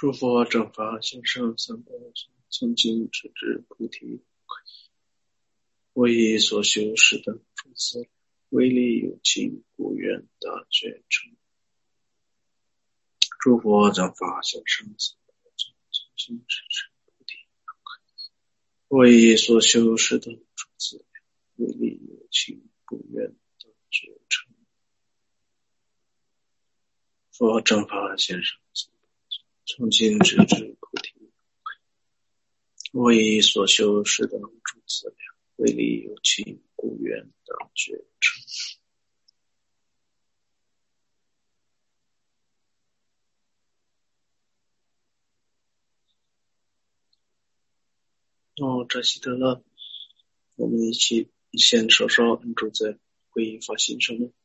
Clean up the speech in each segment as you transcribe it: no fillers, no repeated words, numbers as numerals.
诸佛正法行深三宝，从今直至菩提，为以所修是等诸资，为利有情，故愿大觉成。诸佛正法行深三宝，从今直至菩提，为以所修是等诸资，为利有情，故愿大觉成。佛正法行深三宝，从今直至菩提，为以所修是等诸资粮，为利有情，故愿大觉成。扎西德勒，我们一起先稍稍安住在皈依法心上面。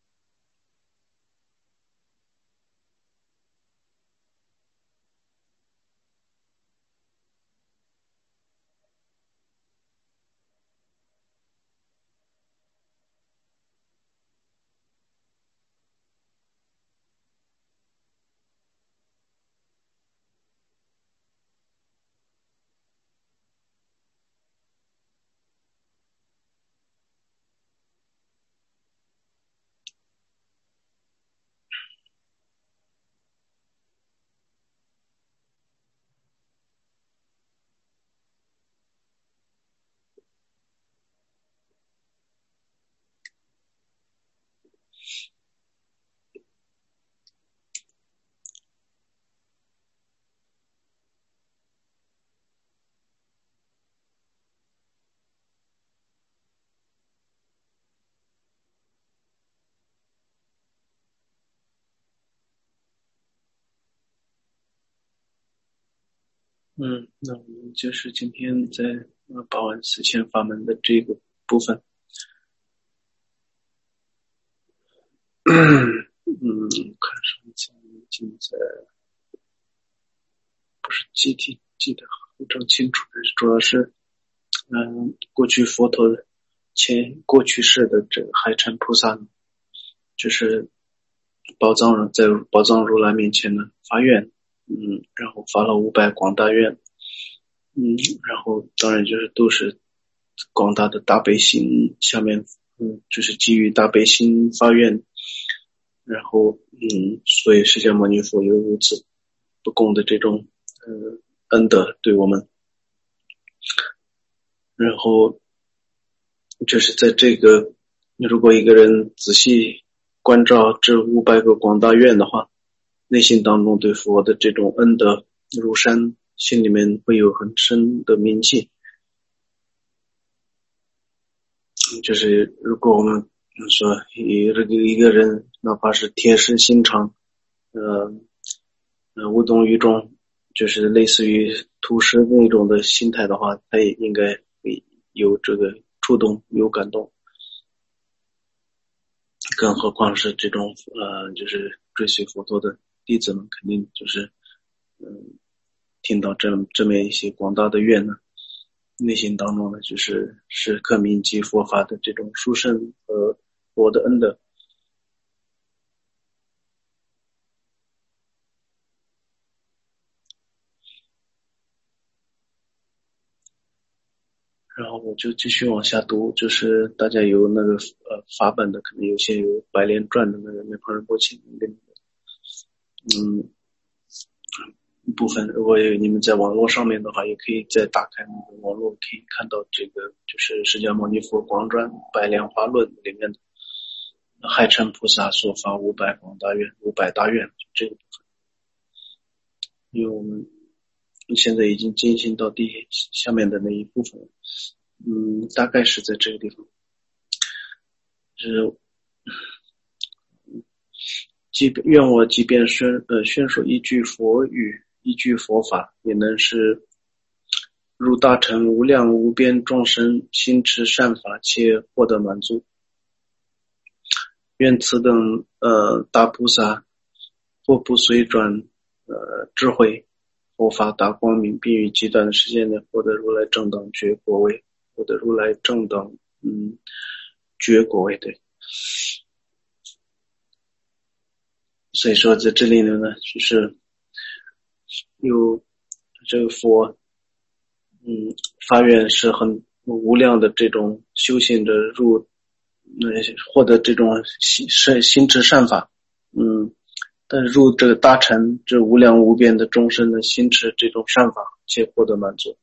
那我们就是今天在84000法门的这个部分，看上次已经在，不是记得非常清楚，但是主要是过去佛陀的过去世的这个海禅菩萨，就是在宝藏如来面前呢发愿，然后发了500广大愿，然后当然就是都是广大的大悲心下面，就是基于大悲心发愿，然后所以释迦牟尼佛有如此不共的这种恩德对我们，然后就是在这个，如果一个人仔细关照这500个广大愿的话，内心当中对佛的这种恩德如山，心里面会有很深的铭记。就是如果我们说一个人哪怕是铁石心肠，无动于衷，就是类似于屠师那种的心态的话，他也应该有这个触动，有感动。更何况是这种就是追随佛陀的弟子们，肯定就是听到这么一些广大的愿呢，内心当中呢就是时刻铭记佛法的这种殊胜和佛的恩德。然后我就继续往下读，就是大家有那个法本的，可能有些有白莲传的那个涅槃仁波切部分，如果你们在网络上面的话，也可以再打开那个网络，可以看到这个就是释迦牟尼佛广传白莲花论里面的海禅菩萨所发500广大愿500大愿这个部分。因为我们现在已经进行到下面的那一部分，大概是在这个地方，就是愿我即便宣说一句佛语，一句佛法，也能使入大乘无量无边众生心持善法，且获得满足。愿此等大菩萨或不随转智慧佛法大光明，并于极短的时间内获得如来正等觉果位，获得如来正等觉果位。对，所以说在这里呢，就是有这个佛，发愿是很无量的这种修行者获得这种心智善法，但入这个大乘这无量无边的众生的心智这种善法，且获得满足。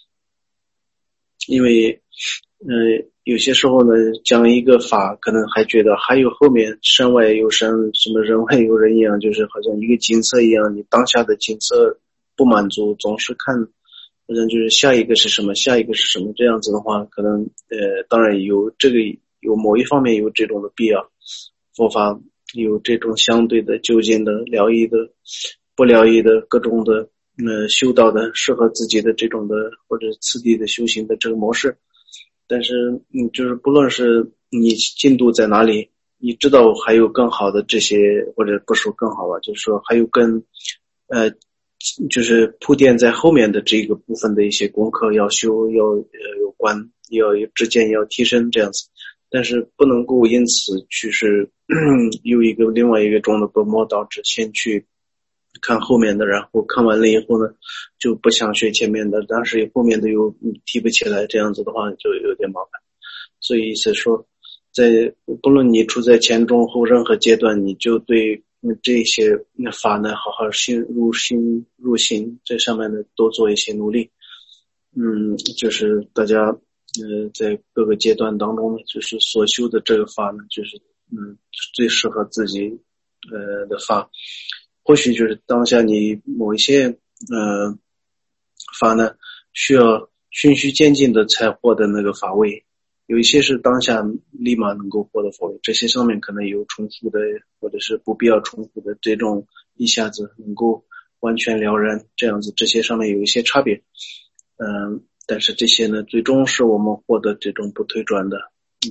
因为有些时候呢，讲一个法，可能还觉得还有后面山外有山，什么人外有人一样，就是好像一个景色一样，你当下的景色不满足，总是看，好像就是下一个是什么，下一个是什么，这样子的话，可能当然有这个有某一方面有这种的必要，佛法有这种相对的究竟的疗愈的不疗愈的各种的修道的适合自己的这种的或者次第的修行的这个模式。但是就是不论是你进度在哪里，你知道还有更好的这些，或者不说更好吧，就是说还有更就是铺垫在后面的这个部分的一些功课要修，要有关，要有之间要提升这样子。但是不能够因此去是有另外一个中的本末倒置，先去看后面的，然后看完了以后呢，就不想学前面的，但是后面的又提不起来，这样子的话就有点麻烦。所以是说，不论你处在前中后任何阶段，你就对这些法呢好好入心，这上面呢多做一些努力。就是大家在各个阶段当中呢，就是所修的这个法呢，就是最适合自己的法。或许就是当下你某一些法呢，需要循序渐进的才获得那个法位，有一些是当下立马能够获得法位，这些上面可能有重复的或者是不必要重复的这种一下子能够完全了然，这样子这些上面有一些差别。但是这些呢，最终是我们获得这种不退转的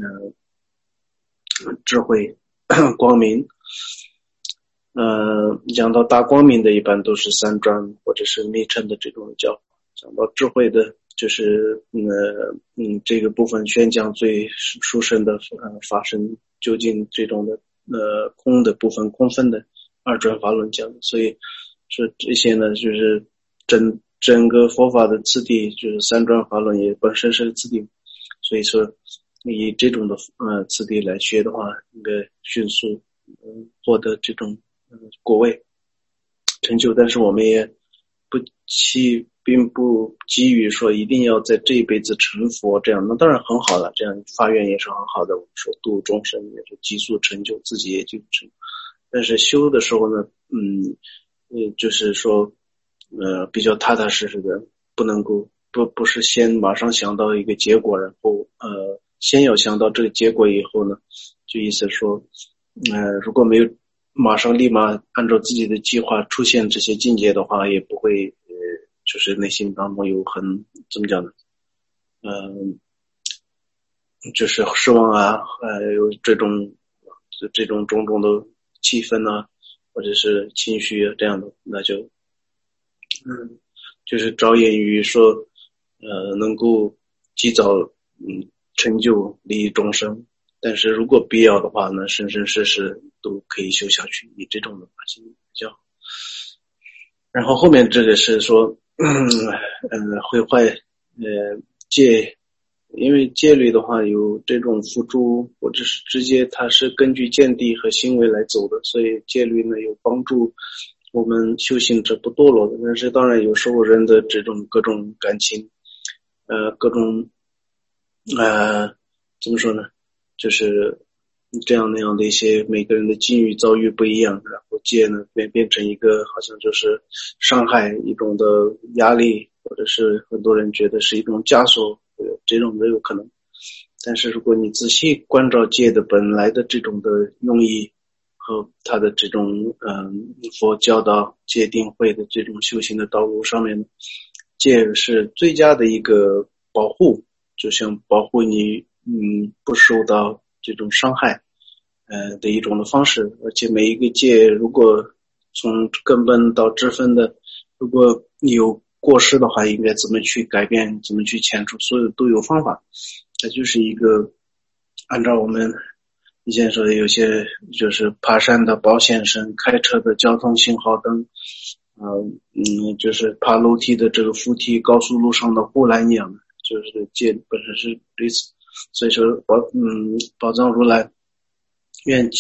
智慧光明。讲到大光明的一般都是三转或者是密乘的这种教，讲到智慧的就是这个部分宣讲最殊胜的法身究竟这种的空的部分空分的二转法论讲，所以说这些呢就是整个佛法的次第，就是三转法论也本身是次第，所以说以这种的次第来学的话，应该迅速获得这种果位成就。但是我们也并不急于说一定要在这一辈子成佛，这样那当然很好了，这样发愿也是很好的，我们说度众生也是急速成就，自己也就成。但是修的时候呢就是说比较踏踏实实的，不能够不是先马上想到一个结果，然后先要想到这个结果以后呢，就意思说如果没有马上立马按照自己的计划出现这些境界的话，也不会就是内心当中有很怎么讲呢就是失望啊，有这种种种的气氛啊，或者是情绪啊这样的，那就就是着眼于说能够及早成就利益众生。但是如果必要的话呢，生生世世都可以修下去，以这种的法性教。然后后面这个是说毁坏戒，因为戒律的话有这种辅助或者是直接它是根据见地和行为来走的，所以戒律呢有帮助我们修行者不堕落的。但是当然有时候人的这种各种感情各种怎么说呢，就是这样那样的一些每个人的境遇遭遇不一样，然后戒呢变成一个好像就是伤害一种的压力，或者是很多人觉得是一种枷锁，这种都有可能。但是如果你仔细关照戒的本来的这种的用意和它的这种佛教导戒定慧的这种修行的道路上面，戒是最佳的一个保护，就像保护你不受到这种伤害的一种的方式。而且每一个戒如果从根本到支分的，如果你有过失的话，应该怎么去改变，怎么去遣除，所有都有方法。它就是一个按照我们以前说的有些就是爬山的保险绳，开车的交通信号灯就是爬楼梯的这个扶梯，高速路上的护栏一样的，就是戒本身是类似。所以说宝藏如来愿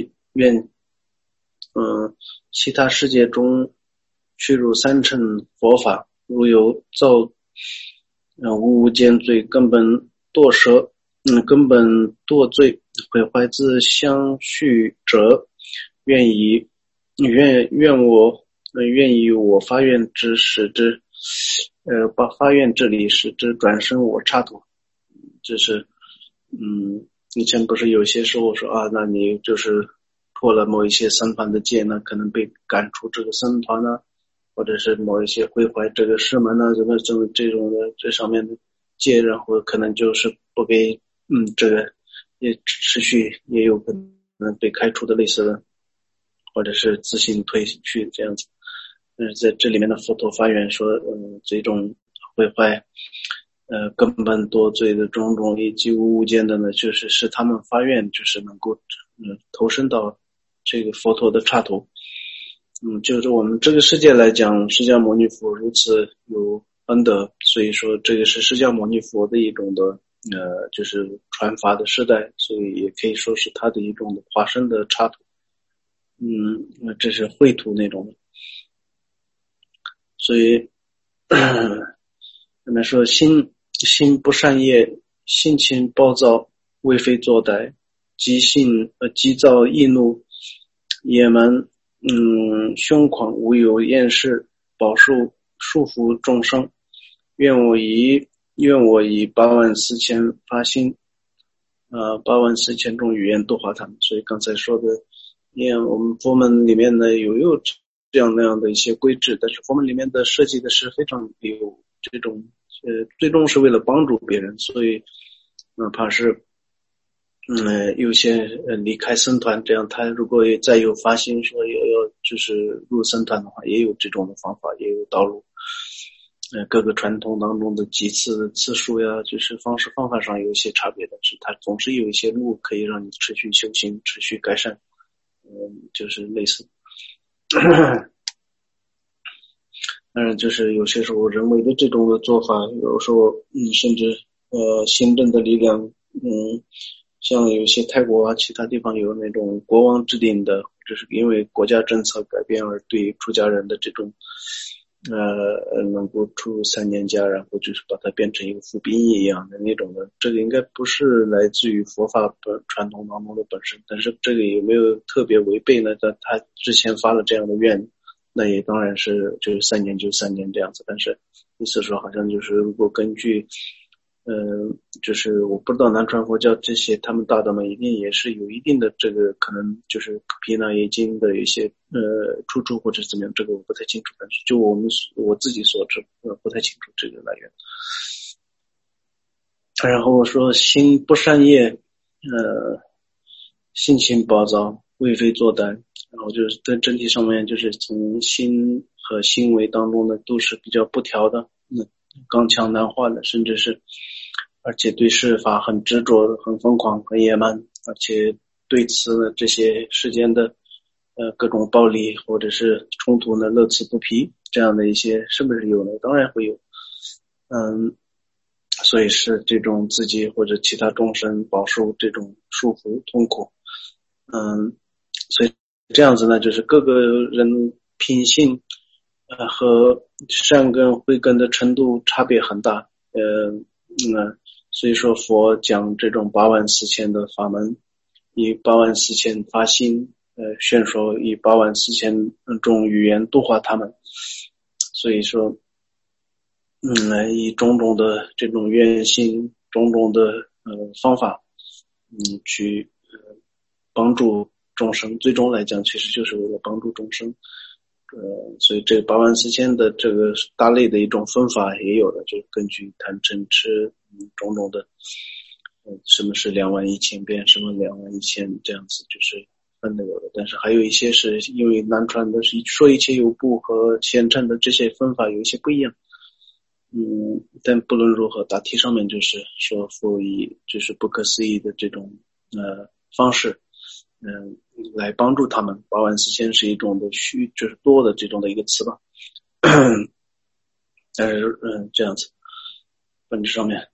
其他世界中去入三乘佛法，如有造无间罪，根本堕舍，根本堕罪，毁坏自相续者，愿以我发愿之使之，把发愿之力使之转生我刹土。这是以前不是有些时候说啊，那你就是破了某一些僧团的戒呢，可能被赶出这个僧团呢，或者是某一些毁坏这个师门呢，这种的这上面的戒，然后可能就是不给这个也持续也有可能被开除的类似的，或者是自行退去这样子。但是在这里面的佛陀发愿说，这种毁坏根本堕罪的种种以及无间的呢，就是使他们发愿，就是能够投身到这个佛陀的刹土。就是我们这个世界来讲，释迦牟尼佛如此有恩德，所以说这个是释迦牟尼佛的一种的就是传法的时代，所以也可以说是他的一种的化身的刹土。这是秽土那种的。所以人们说心不善业，性情暴躁，为非作歹，急躁易怒，野蛮凶狂，无有厌世，饱受束缚众生。愿我以84000发心84000种语言度化他们。所以刚才说的我们佛门里面呢有这样那样的一些规制，但是佛门里面的设计的是非常有这种最终是为了帮助别人，所以哪怕是有些离开僧团，这样他如果再有发心说要就是入僧团的话，也有这种的方法，也有道路。各个传统当中的几次次数呀，就是方法上有一些差别的，是它总是有一些路可以让你持续修行，持续改善。就是类似。就是有些时候人为的这种的做法，有时候甚至行政的力量，像有些泰国啊其他地方有那种国王制定的，就是因为国家政策改变而对出家人的这种能够出3年家，然后就是把它变成一个服兵役一样的那种的，这个应该不是来自于佛法传统当中的本身，但是这个有没有特别违背呢？他之前发了这样的愿，那也当然是就是3年就3年这样子，但是意思说好像就是如果根据就是我不知道南传佛教这些他们大德们一定也是有一定的这个可能就是毗那耶经的一些出处或者怎么样，这个我不太清楚，但是就我自己所知不太清楚这个来源。然后我说心不善业，性情暴躁，为非作歹，然后就是在整体上面就是从心和行为当中呢都是比较不调的，刚强难化的，甚至是而且对事法很执着，很疯狂，很野蛮，而且对此呢这些世间的各种暴力或者是冲突呢乐此不疲，这样的一些是不是有呢？当然会有。所以是这种自己或者其他众生饱受这种束缚痛苦。所以这样子呢就是各个人品性和善根慧根的程度差别很大。所以说佛讲这种84000的法门，以84000发心宣说，以84000种语言度化他们。所以说以种种的这种愿心，种种的方法去帮助众生，最终来讲其实就是为了帮助众生。所以这个84000的这个大类的一种分法也有的，就根据贪嗔痴种种的什么是21000遍，什么21000这样子就是分的有的。但是还有一些是因为南传的是说一切有部和显称的这些分法有一些不一样。但不论如何，大体上面就是说佛以就是不可思议的这种方式来帮助他们。84000是一种的就是多的这种的一个词吧。但是这样子本质上面，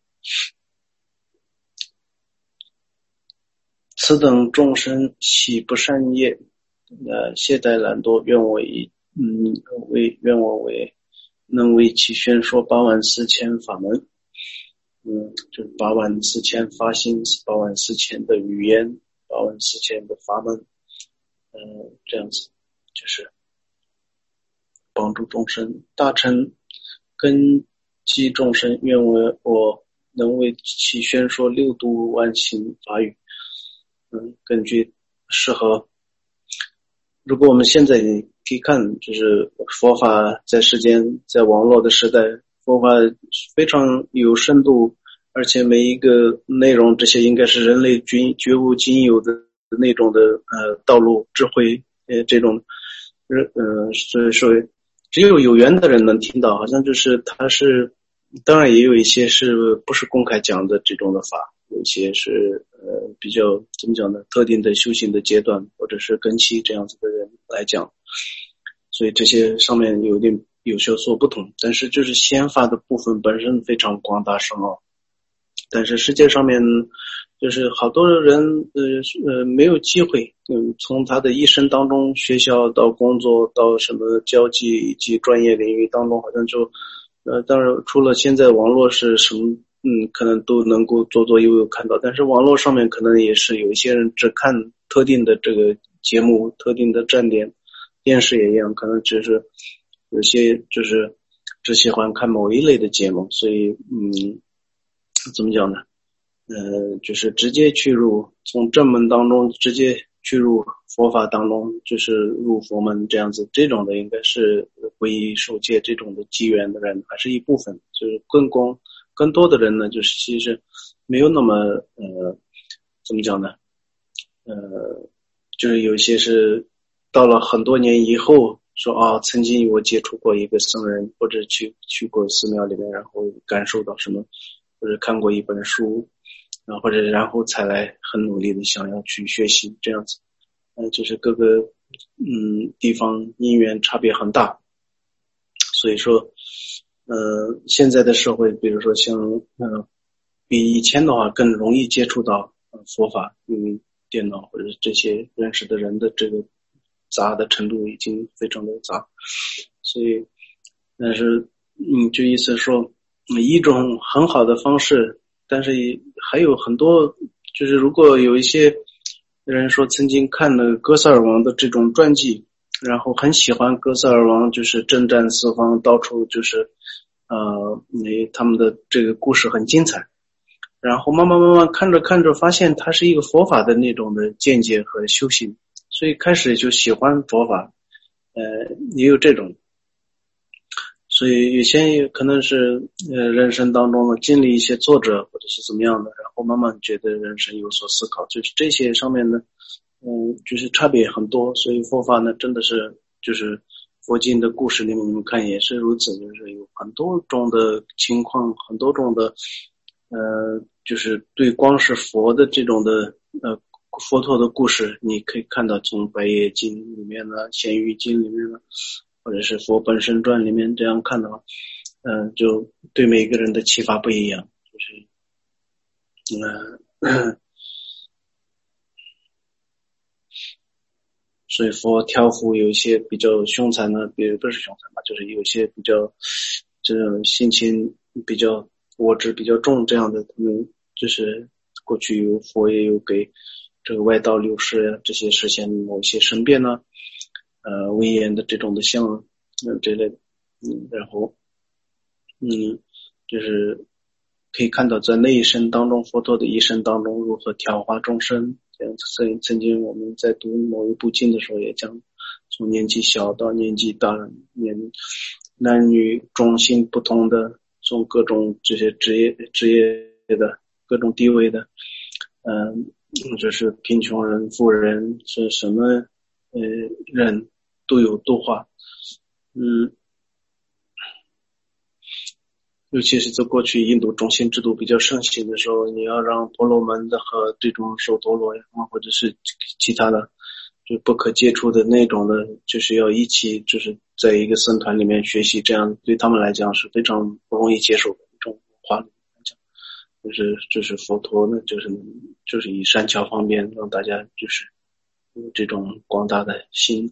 此等众生喜不善业，懈怠懒惰，愿我能为其宣说84000法门。就是84000发心，84000的语言，84000的法门。这样子就是帮助众生。大乘根基众生，愿我能为其宣说六度万行法语。根据适合，如果我们现在可以看，就是佛法在世间，在网络的时代，佛法非常有深度，而且每一个内容，这些应该是人类觉悟仅有的那种的道路智慧，这种所以说只有缘的人能听到，好像就是他是，当然也有一些是不是公开讲的这种的法，有一些是比较怎么讲呢，特定的修行的阶段或者是根器这样子的人来讲，所以这些上面有所不同，但是就是显法的部分本身非常广大深奥，但是世界上面就是好多人没有机会，从他的一生当中，学校到工作到什么交际以及专业领域当中，好像就当然除了现在网络是什么可能都能够左右看到，但是网络上面可能也是有一些人只看特定的这个节目，特定的站点，电视也一样，可能只是有些就是只喜欢看某一类的节目，所以怎么讲呢？就是直接去入，从正门当中直接去入佛法当中，就是入佛门这样子，这种的应该是皈依受戒这种的机缘的人，还是一部分，就是更多的人呢，就是其实没有那么怎么讲呢？就是有些是到了很多年以后说啊，曾经我接触过一个僧人，或者去过寺庙里面，然后感受到什么，或者看过一本书，或者然后才来很努力的想要去学习这样子。就是各个地方因缘差别很大，所以说现在的社会，比如说像比以前的话更容易接触到佛法，因为电脑或者这些认识的人的这个杂的程度已经非常的杂，所以但是就意思说一种很好的方式，但是还有很多，就是如果有一些人说曾经看了哥萨尔王的这种传记，然后很喜欢哥萨尔王，就是征战四方，到处就是他们的这个故事很精彩，然后慢慢看着发现它是一个佛法的那种的见解和修行，所以开始就喜欢佛法，也有这种，所以有些可能是人生当中的经历一些挫折或者是怎么样的，然后慢慢觉得人生有所思考，就是这些上面呢就是差别很多，所以佛法呢真的是就是佛经的故事里面你们看也是如此，就是有很多种的情况，很多种的就是对光是佛的这种的佛陀的故事，你可以看到从白夜经里面呢，咸鱼经里面呢，或者是佛本身传里面这样看的话，就对每个人的启发不一样，就是所以佛挑夫有一些比较凶残的，不是凶残吧，就是有些比较这种性情比较我执比较重这样的，他们就是过去有佛也有给这个外道流士这些实现某些神变呢，威严的这种的像这类的，然后就是可以看到在那一生当中，佛陀的一生当中如何调化众生。这样曾经我们在读某一部经的时候也讲，从年纪小到年纪大，男女种姓不同的，从各种这些职业的各种地位的，就是贫穷人、富人是什么人都有度化。 尤其是在过去印度中心制度比较盛行的时候，你要让婆罗门的和这种首陀罗呀，或者是其他的就不可接触的那种的，就是要一起就是在一个僧团里面学习，这样对他们来讲是非常不容易接受的一种文化来讲。就是佛陀呢，就是以善巧方便让大家就是有这种广大的心。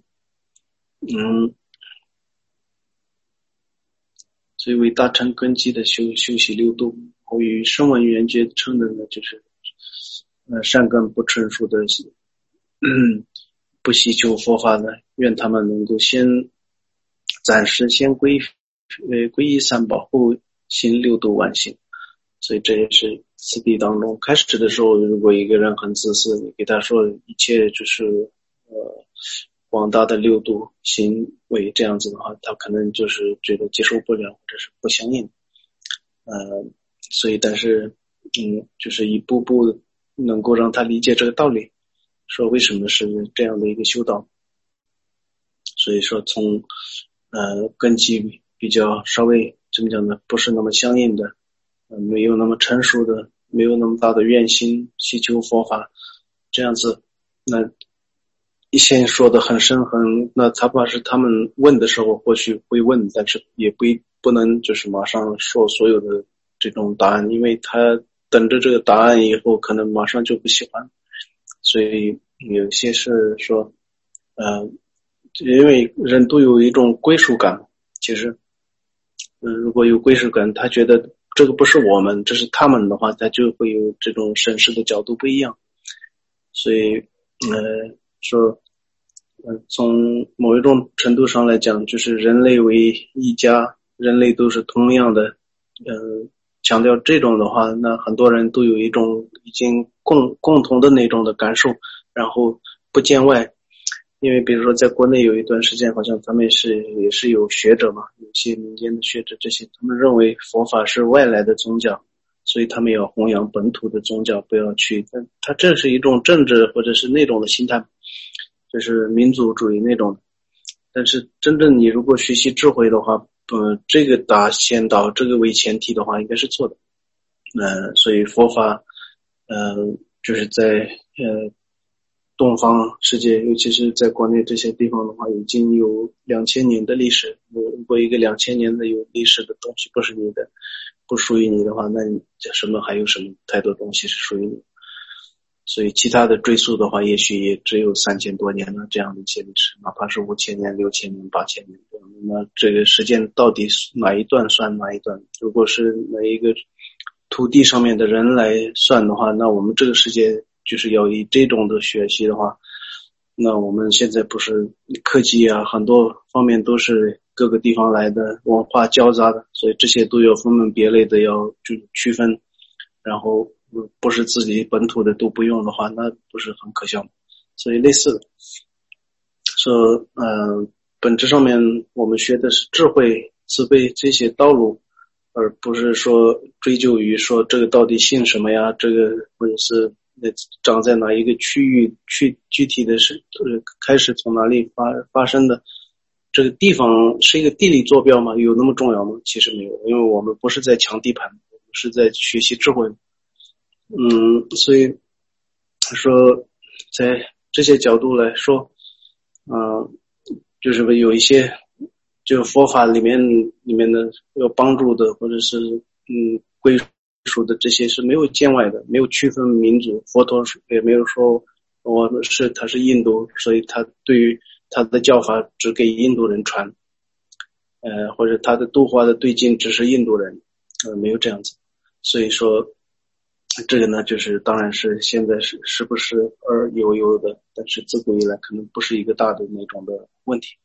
所以为大乘根基的修习六度，后与声闻缘觉称的呢，就是善根不成熟的不希求佛法的，愿他们能够暂时先皈依三宝，后行六度万行。所以这也是次第当中开始的时候，如果一个人很自私，你给他说一切就是广大的六度行为这样子的话，他可能就是觉得接受不了或者是不相应。所以但是就是一步步能够让他理解这个道理，说为什么是这样的一个修道。所以说从根基比较稍微怎么讲呢，不是那么相应的，没有那么成熟的，没有那么大的愿心祈求佛法这样子，那一先说的很深那他怕是他们问的时候或许会问，但是也不能就是马上说所有的这种答案，因为他等着这个答案以后可能马上就不喜欢。所以有些是说因为人都有一种归属感，其实如果有归属感，他觉得这个不是我们，这是他们的话，他就会有这种审视的角度不一样。所以说从某一种程度上来讲，就是人类为一家，人类都是同样的强调这种的话，那很多人都有一种已经共同的那种的感受，然后不见外。因为比如说在国内有一段时间，好像他们也是有学者嘛，有些民间的学者这些，他们认为佛法是外来的宗教，所以他们要弘扬本土的宗教，不要去。但他这是一种政治或者是那种的心态，就是民族主义那种。但是真正你如果学习智慧的话，这个先导这个为前提的话，应该是错的。所以佛法就是在东方世界，尤其是在国内这些地方的话，已经有2000年的历史。如果一个2000年的有历史的东西不是你的，不属于你的话，那你还有什么太多东西是属于你？所以其他的追溯的话，也许也只有3000多年了这样的一些历史，哪怕是5000年、6000年、8000年，那这个时间到底哪一段算哪一段？如果是哪一个土地上面的人来算的话，那我们这个世界就是要以这种的学习的话，那我们现在不是科技啊，很多方面都是各个地方来的，文化交杂的，所以这些都要分门别类的要就区分，然后不是自己本土的都不用的话，那不是很可笑吗？所以类似的说本质上面我们学的是智慧、慈悲这些道路，而不是说追究于说这个到底姓什么呀，这个或者是长在哪一个区域，具体的是开始从哪里发生的，这个地方是一个地理坐标吗？有那么重要吗？其实没有，因为我们不是在抢地盘，我们是在学习智慧。所以说在这些角度来说就是有一些就佛法里面的有帮助的，或者是归属的，这些是没有见外的，没有区分民族。佛陀也没有说他是印度，所以他对于他的教法只给印度人传，或者他的度化的对境只是印度人，没有这样子。所以说这个呢，就是当然是现在是不是有的，但是自古以来可能不是一个大的那种的问题。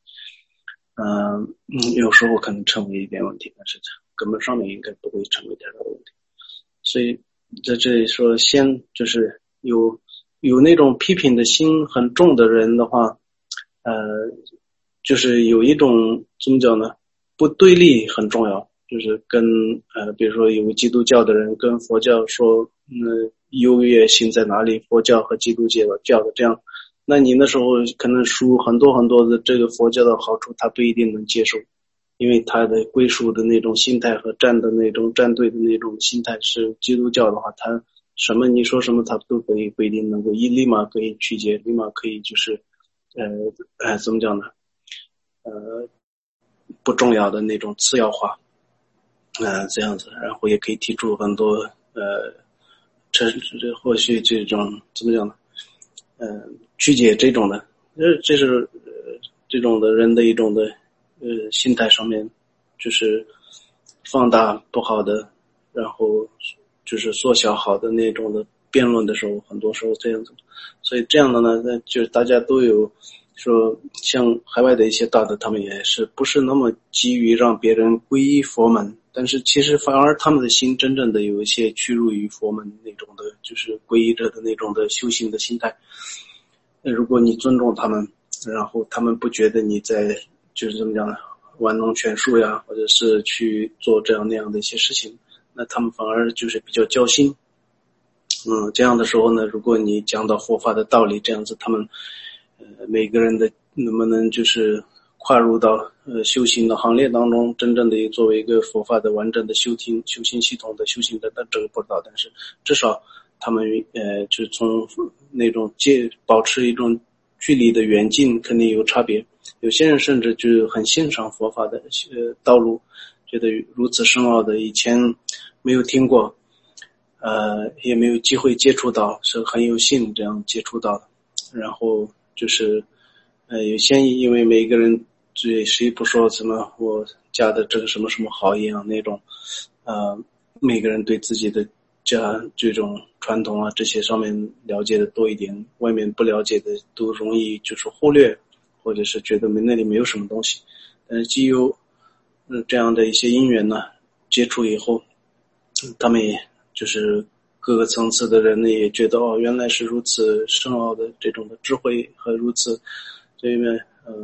有时候可能成为一点问题，但是根本上面应该不会成为太大的问题。所以在这里说，先就是有那种批评的心很重的人的话，就是有一种怎么讲呢？不对立很重要，就是跟比如说有个基督教的人跟佛教说，优越性在哪里？佛教和基督教的这样。那你那时候可能输很多很多的这个佛教的好处，他不一定能接受， 因为他的归属的那种心态和站队的那种心态是基督教的话，他什么你说什么他都可以不一定能够立马可以曲解，立马可以就是怎么讲呢？不重要的那种次要化，这样子，然后也可以提出很多这或许这种怎么讲呢？曲解这种的，这是这种的人的一种的心态上面，就是放大不好的，然后就是缩小好的那种的辩论的时候，很多时候这样子，所以这样的呢，那就是大家都有说，像海外的一些大的，他们也是不是那么急于让别人皈依佛门，但是其实反而他们的心真正的有一些趋入于佛门那种的，就是皈依者的那种的修行的心态。如果你尊重他们，然后他们不觉得你在就是怎么讲呢，玩弄权术呀，或者是去做这样那样的一些事情，那他们反而就是比较交心。这样的时候呢，如果你讲到佛法的道理，这样子他们每个人的能不能就是跨入到修行的行列当中，真正的作为一个佛法的完整的修行系统的修行的，那这个不知道，但是至少他们就从那种保持一种距离的远近肯定有差别。有些人甚至就很欣赏佛法的道路，觉得如此深奥的以前没有听过，也没有机会接触到，是很有幸这样接触到的。然后就是有些因为每个人对谁不说什么我家的这个什么什么好一样那种每个人对自己的家这种传统啊这些上面了解的多一点，外面不了解的都容易就是忽略，或者是觉得那里没有什么东西。但是基于这样的一些因缘呢，接触以后，他们也就是各个层次的人呢也觉得原来是如此深奥的这种的智慧和如此这边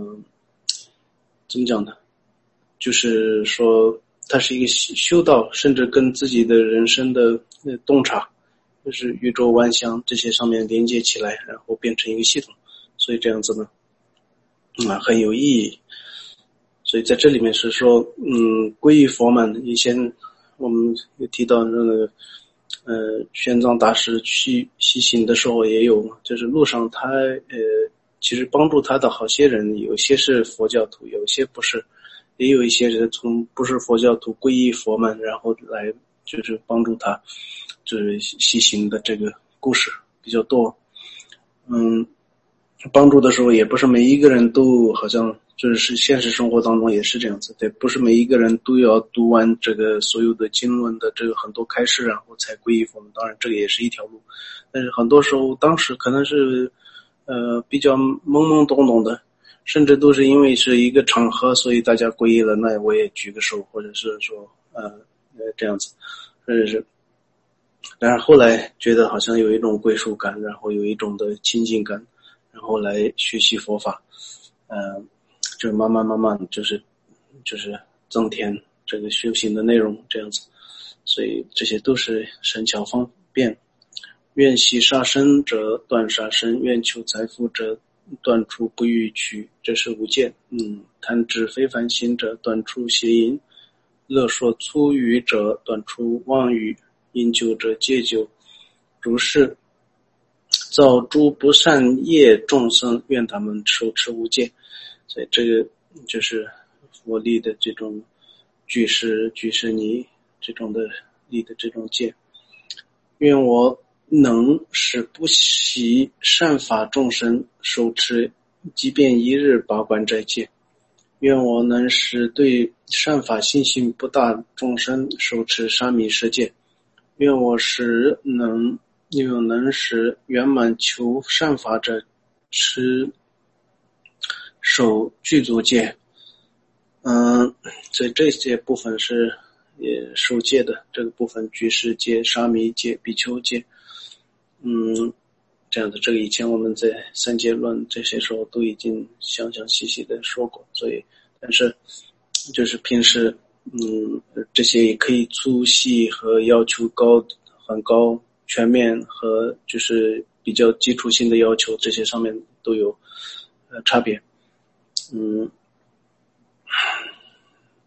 怎么讲呢？就是说它是一个修道，甚至跟自己的人生的洞察，就是宇宙万象这些上面连接起来，然后变成一个系统，所以这样子呢很有意义。所以在这里面是说皈依佛门，以前我们有提到那个玄奘大师去西行的时候也有，就是路上他其实帮助他的好些人，有些是佛教徒，有些不是，也有一些人从不是佛教徒皈依佛门，然后来就是帮助他就是西行的这个故事比较多。帮助的时候也不是每一个人都好像就是现实生活当中也是这样子，对，不是每一个人都要读完这个所有的经论的这个很多开示，然后才皈依佛门，当然这个也是一条路，但是很多时候当时可能是比较懵懵懂懂的，甚至都是因为是一个场合，所以大家皈依了，那我也举个手，或者是说这样子，或者是但是后来觉得好像有一种归属感，然后有一种的亲近感，然后来学习佛法，就慢慢就是增添这个修行的内容这样子，所以这些都是神巧方便。愿习杀生者断杀生，愿求财富者断除不欲取，这是无间。贪执非凡行者断除邪淫，乐说粗语者断除妄语，饮酒者戒酒，如是造诸不善业众生，愿他们受持无戒。所以这个就是佛立的这种具是尼这种的立的这种戒。愿我能使不习善法众生受持即便一日八关斋戒。愿我能使对善法信心不大众生受持沙弥十戒。愿我能使圆满求善法者持守具足戒。所以这些部分是也受戒的，这个部分居士戒、沙弥戒、比丘戒，这样的，这个以前我们在三戒论这些时候都已经详细的说过，所以但是就是平时这些也可以粗细和要求很高全面和就是比较基础性的要求，这些上面都有差别。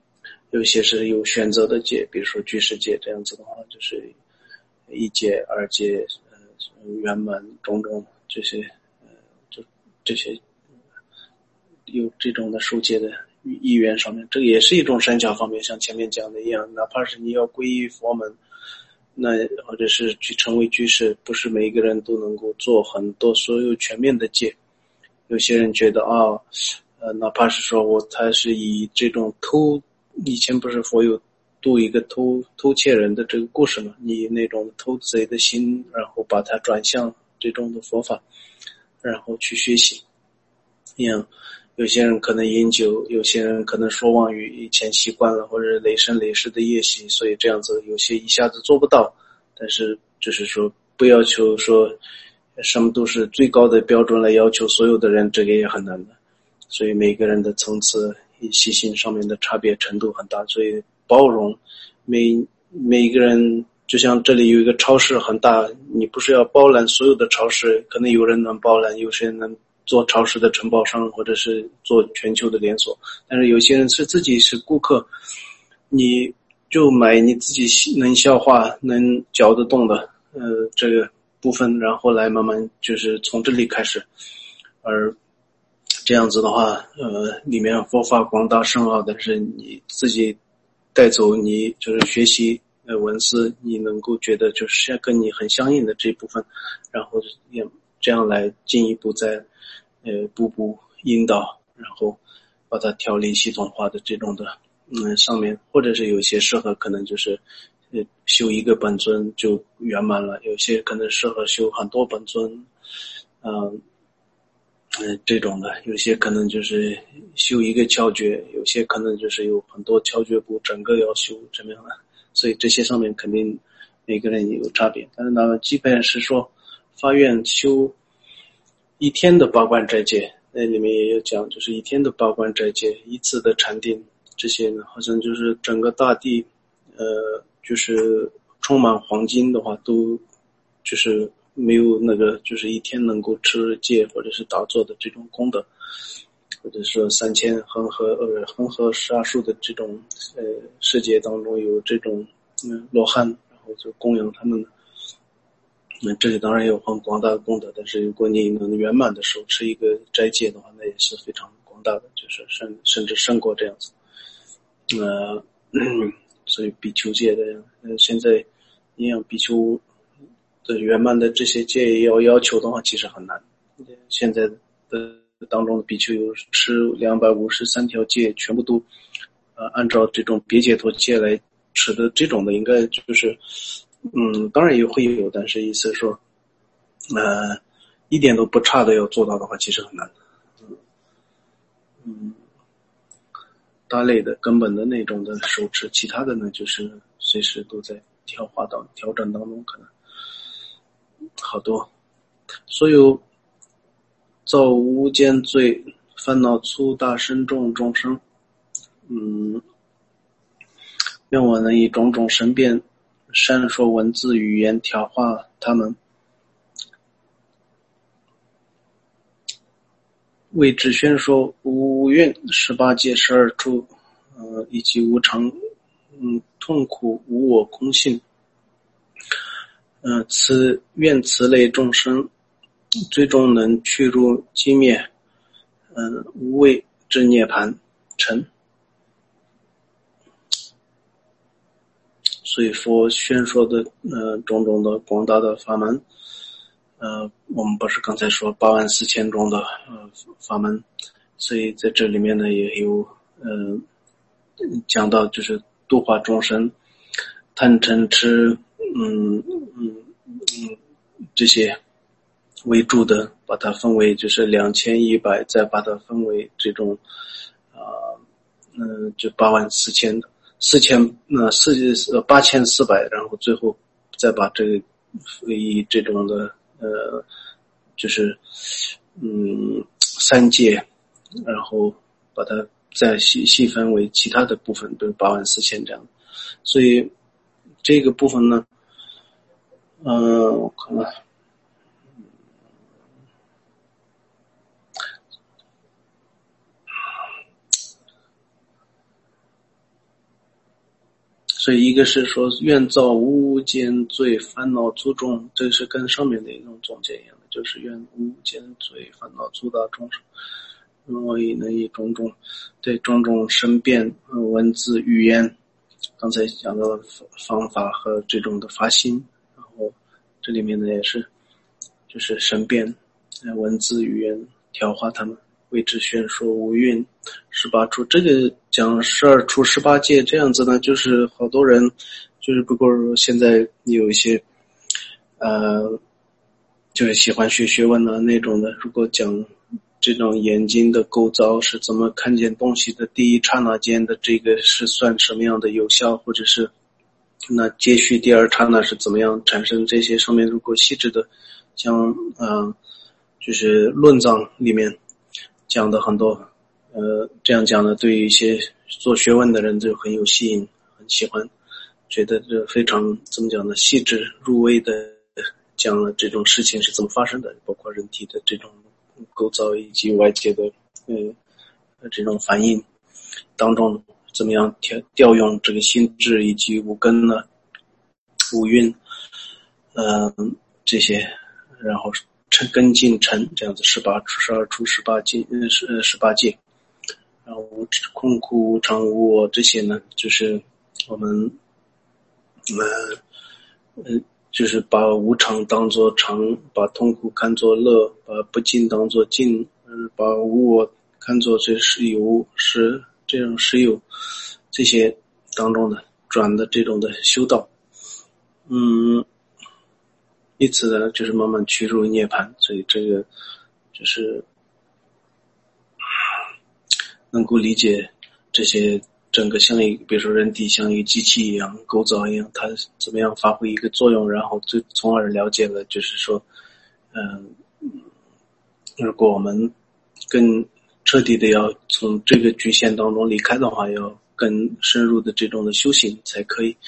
有些是有选择的戒，比如说居士戒这样子的话，就是一戒、二戒、圆满种种这些，就这些有这种的受戒的意愿上面，这个也是一种善巧方面，像前面讲的一样，哪怕是你要皈依佛门，那或者是去成为居士，不是每一个人都能够做很多所有全面的戒。有些人觉得哪怕是说他是以这种以前不是佛有度一个偷窃人的这个故事嘛，你那种偷贼的心，然后把它转向这种的佛法，然后去学习。有些人可能饮酒，有些人可能说妄语，以前习惯了，或者累生累世的业习，所以这样子有些一下子做不到。但是就是说不要求说什么都是最高的标准来要求所有的人，这个也很难的。所以每个人的层次细心上面的差别程度很大，所以包容每一个人，就像这里有一个超市很大，你不是要包揽所有的超市，可能有人能包揽，有些人能做超市的承包商，或者是做全球的连锁，但是有些人是自己是顾客，你就买你自己能消化能嚼得动的这个部分，然后来慢慢就是从这里开始。而这样子的话里面佛法广大深奥，但是你自己带走你就是学习文思，你能够觉得就是跟你很相应的这一部分，然后也这样来进一步再步步引导，然后把它条理系统化的这种的上面，或者是有些适合可能就是修一个本尊就圆满了，有些可能适合修很多本尊这种的，有些可能就是修一个窍诀，有些可能就是有很多窍诀部整个要修这么样的，所以这些上面肯定每个人也有差别。但是呢，基本是说发愿修一天的八关斋戒，那里面也有讲，就是一天的八关斋戒，一次的禅定，这些呢，好像就是整个大地就是充满黄金的话，都就是没有那个就是一天能够持戒或者是打坐的这种功德，或者说3000恒河沙数的这种世界当中有这种罗汉，然后就供养他们。这里当然有很广大的功德，但是如果你能圆满的手持一个斋戒的话，那也是非常广大的，就是甚至胜过这样子。所以比丘戒的现在营养比丘的圆满的这些戒要求的话，其实很难。现在的当中的比丘有持253条戒，全部都按照这种别解脱戒来持的，这种的应该就是当然也会有，但是意思说一点都不差的要做到的话，其实很难。大类的根本的那种的手持，其他的呢就是随时都在调整当中，可能好多。所有造无间罪烦恼粗大深重众生，愿我能以种种神变善说文字语言调化他们，为之宣说无蕴18界12处以及无常痛苦无我空性愿此类众生最终能去入寂灭无畏之涅槃成。所以佛宣说的种种的广大的法门我们不是刚才说84000种的法门，所以在这里面呢也有讲到就是度化众生贪嗔痴这些为主的，把它分为就是2100，再把它分为这种就84000的8400，然后最后再把这个以这种的就是三界，然后把它再细分为其他的部分，比如84000这样。所以这个部分呢我看看所以一个是说愿造无间罪烦恼诸众，这是跟上面的一种总结一样的，就是愿无间罪烦恼诸大众生，我以能以种种对种种申辩文字语言，刚才讲到的方法和这种的发心，然后这里面呢也是就是申辩文字语言调化他们，为之宣说无蕴18处，这个讲12处18戒这样子呢，就是好多人就是不过现在有一些就是喜欢学学问的那种的，如果讲这种眼睛的构造是怎么看见东西的第一刹那间的这个是算什么样的有效，或者是那接续第二刹那是怎么样产生，这些上面如果细致的像就是论藏里面讲的很多这样讲的对于一些做学问的人就很有吸引，很喜欢，觉得这非常怎么讲呢，细致入微的讲了这种事情是怎么发生的，包括人体的这种构造以及外界的这种反应当中怎么样调用这个心智以及五根呢五蕴这些，然后根进尘这样子12处18戒18戒，然后空苦无常无我这些呢，就是我们就是把无常当作常，把痛苦看作乐，把不净当作净，把无我看作这是有，是这种实有，这些当中的转的这种的修道，以此呢就是慢慢趋入涅槃，所以这个就是能够理解这些整个像一个比如说人体像一个机器一样构造一样，它怎么样发挥一个作用，然后从而了解了就是说如果我们更彻底的要从这个局限当中离开的话，要更深入的这种的修行才可以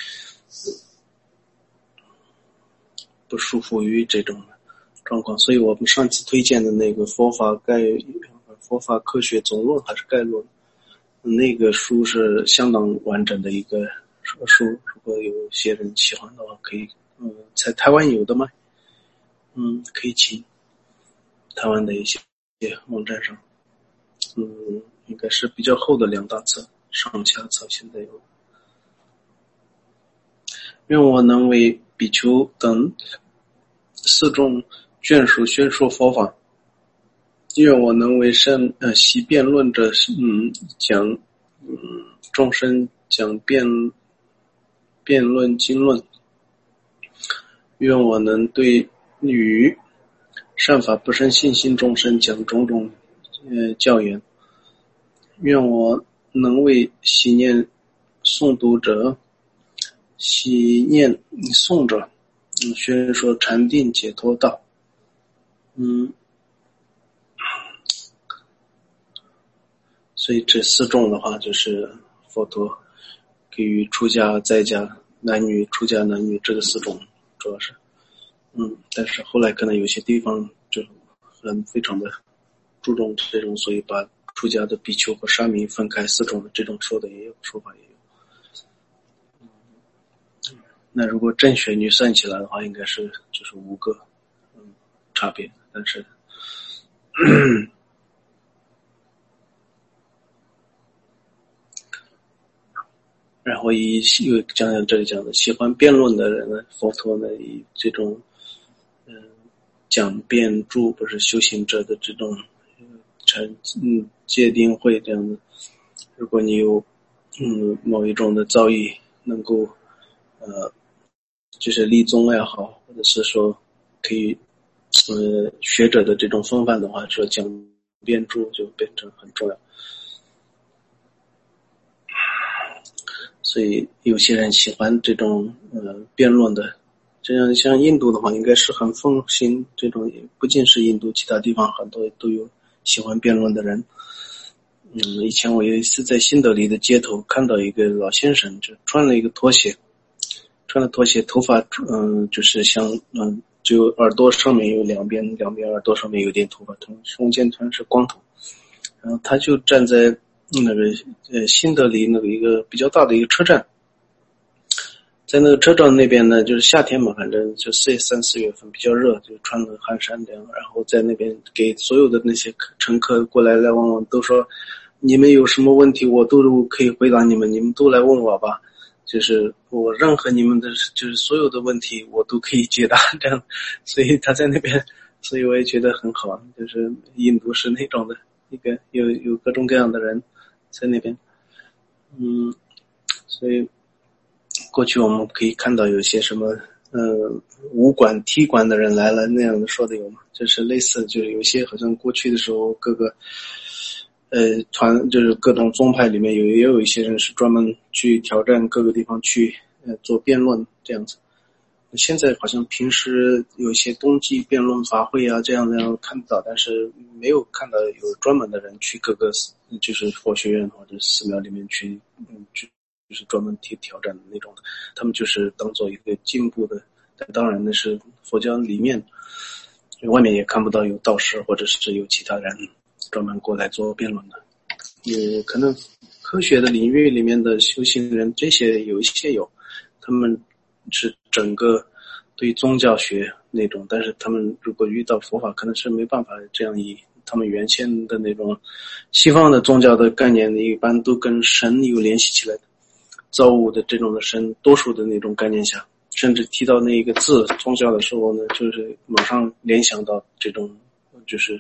不束缚于这种状况。所以我们上次推荐的那个佛法科学总论还是概论，那个书是相当完整的一个书，如果有些人喜欢的话可以在台湾有的卖，可以请台湾的一些网站上，应该是比较厚的2大册，上下册现在有。愿我能为比丘等4众眷属宣说佛法，愿我能为习辩论者讲众生讲辩论经论，愿我能对与善法不生信心众生讲种种教言，愿我能为喜念诵读者喜念诵者宣说禅定解脱道。所以这4种的话就是佛陀给予出家在家男女出家男女这个4种主要是但是后来可能有些地方就非常的注重这种，所以把出家的比丘和沙弥分开4种的这种说法也有。那如果正学女算起来的话，应该是就是5个差别，但是然后又讲这里讲的喜欢辩论的人呢，佛陀呢以这种讲辩著不是修行者的这种戒定慧这样的，如果你有某一种的造诣能够就是立宗也好，或者是说可以学者的这种风范的话，说讲辩著就变成很重要。所以有些人喜欢这种辩论的，这样像印度的话应该是很风行这种，不仅是印度，其他地方很多都有喜欢辩论的人。以前我有一次在新德里的街头看到一个老先生，就穿了拖鞋，头发就是像就耳朵上面有两边耳朵上面有点头发，中间全是光头，然后他就站在那个新德里那个一个比较大的一个车站， 在那个车站那边呢，就是夏天嘛，反正就3、4月份比较热，就穿着汗衫这样，然后在那边给所有的那些乘客过来往往都说，你们有什么问题我都可以回答你们，你们都来问我吧，就是我任何你们的就是所有的问题我都可以解答这样，所以他在那边，所以我也觉得很好，就是印度是那种的一个有各种各样的人在那边，所以过去我们可以看到有些什么武馆踢馆的人来了那样的说的有吗？就是类似，就是有些好像过去的时候各个团就是各种宗派里面也有一些人是专门去挑战各个地方去做辩论这样子。现在好像平时有一些冬季辩论法会啊这样看得到，但是没有看到有专门的人去各个就是佛学院或者寺庙里面去就是专门挑战的那种的，他们就是当做一个进步的，但当然那是佛教里面，外面也看不到有道士或者是有其他人专门过来做辩论的，也可能科学的领域里面的修行人这些有一些有，他们是整个对宗教学那种，但是他们如果遇到佛法可能是没办法这样以他们原先的那种西方的宗教的概念一般都跟神有联系起来的，造物的这种的神多数的那种概念下，甚至提到那一个字宗教的时候呢，就是马上联想到这种就是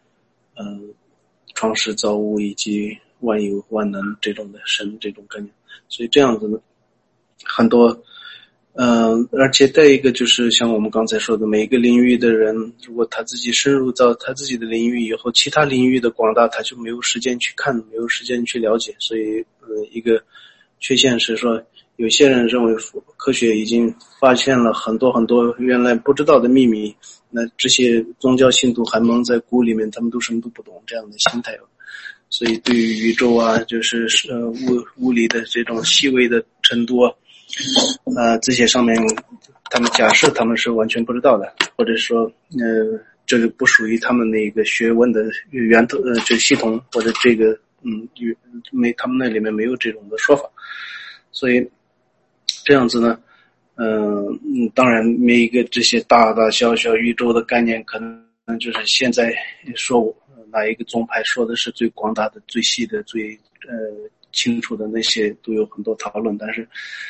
创世造物以及万有万能这种的神这种概念，所以这样子呢很多而且再一个就是像我们刚才说的，每一个领域的人如果他自己深入到他自己的领域以后，其他领域的广大他就没有时间去看，没有时间去了解，所以一个缺陷是说有些人认为科学已经发现了很多很多原来不知道的秘密，那这些宗教信徒还蒙在鼓里面，他们都什么都不懂这样的心态，所以对于宇宙啊就是物理的这种细微的程度啊这些上面他们假设他们是完全不知道的，或者说这个不属于他们那个学问的源头这个系统，或者这个他们那里面没有这种的说法，所以这样子呢当然每一个这些大大小小宇宙的概念可能就是现在说哪一个宗派说的是最广大的最细的最清楚的那些都有很多讨论，但是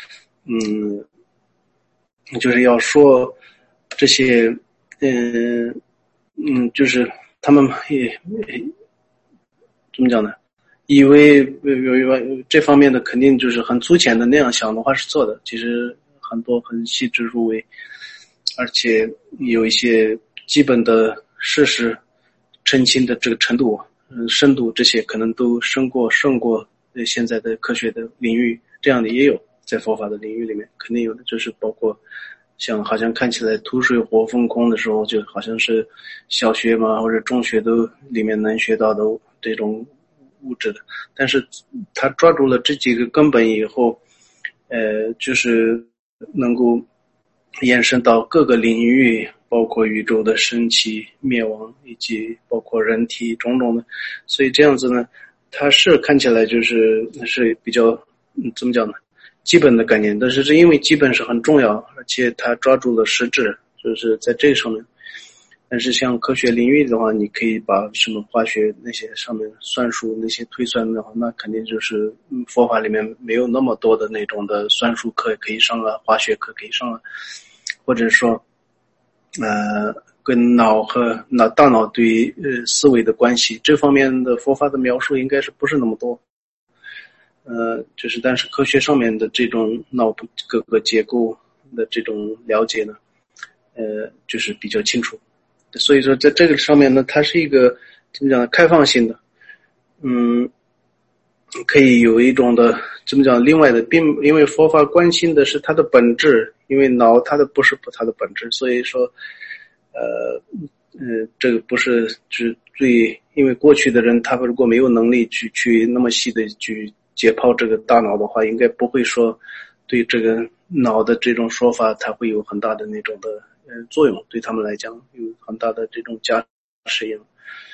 就是要说这些就是他们也怎么讲呢，以为这方面的肯定就是很粗浅的那样想的话是错的，其实很多很细致入微，而且有一些基本的事实澄清的这个程度深度，这些可能都胜过现在的科学的领域，这样的也有，在佛法的领域里面肯定有的，就是包括像好像看起来土水火风空的时候，就好像是小学嘛或者中学都里面能学到的这种物质的，但是他抓住了这几个根本以后就是能够延伸到各个领域，包括宇宙的升起灭亡以及包括人体种种的，所以这样子呢它是看起来是比较怎么讲呢基本的概念，但是是因为基本是很重要，而且它抓住了实质，就是在这上面。但是像科学领域的话，你可以把什么化学那些上面算术那些推算的话，那肯定就是佛法里面没有那么多的那种的算术课可以上了，化学课可以上了，或者说跟脑和大脑对思维的关系这方面的佛法的描述应该是不是那么多。就是但是科学上面的这种脑部各个结构的这种了解呢，就是比较清楚。所以说在这个上面呢，它是一个怎么讲开放性的，可以有一种的怎么讲另外的，因为佛法关心的是它的本质，因为脑它的不是它的本质，所以说这个不是最因为过去的人他如果没有能力去那么细的去解剖这个大脑的话，应该不会说对这个脑的这种说法它会有很大的那种的作用，对他们来讲有很大的这种加持应，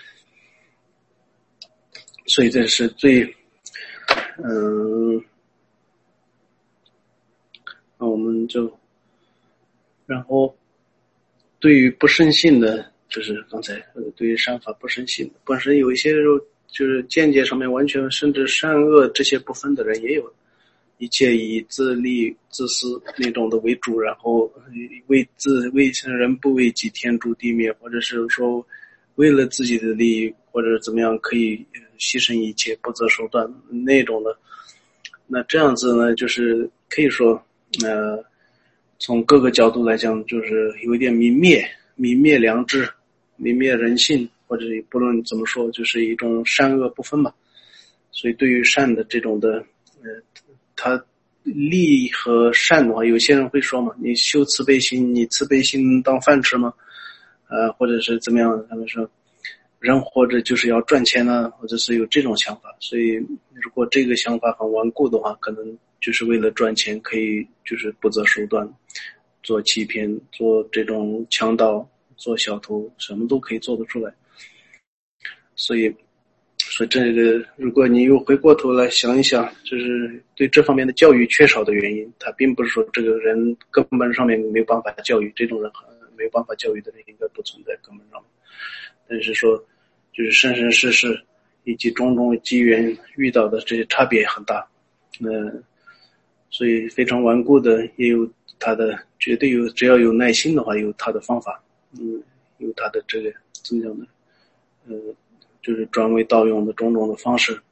所以这是最那我们就，然后对于不深信的，就是刚才对于善法不深信的，本身有一些时候就是见解上面完全甚至善恶这些不分的人也有，一切以自利自私那种的为主，然后为人不为己天诛地灭，或者是说为了自己的利益或者怎么样可以牺牲一切不择手段那种的。那这样子呢，就是可以说从各个角度来讲，就是有一点泯灭良知，泯灭人性，或者不论怎么说，就是一种善恶不分嘛。所以对于善的这种的他利和善的话，有些人会说嘛，你修慈悲心，你慈悲心当饭吃吗？或者是怎么样？他们说，人活着就是要赚钱啊，或者是有这种想法。所以，如果这个想法很顽固的话，可能就是为了赚钱，可以就是不择手段，做欺骗，做这种强盗，做小偷，什么都可以做得出来。所以这个，如果你又回过头来想一想，就是对这方面的教育缺少的原因，他并不是说这个人根本上面没有办法教育，这种人没有办法教育的人应该不存在根本上面，但是说就是生生世世以及种种机缘遇到的这些差别很大，所以非常顽固的也有他的，绝对有，只要有耐心的话，有他的方法，有他的这个怎么讲呢？就是专为盗用的种种的方式。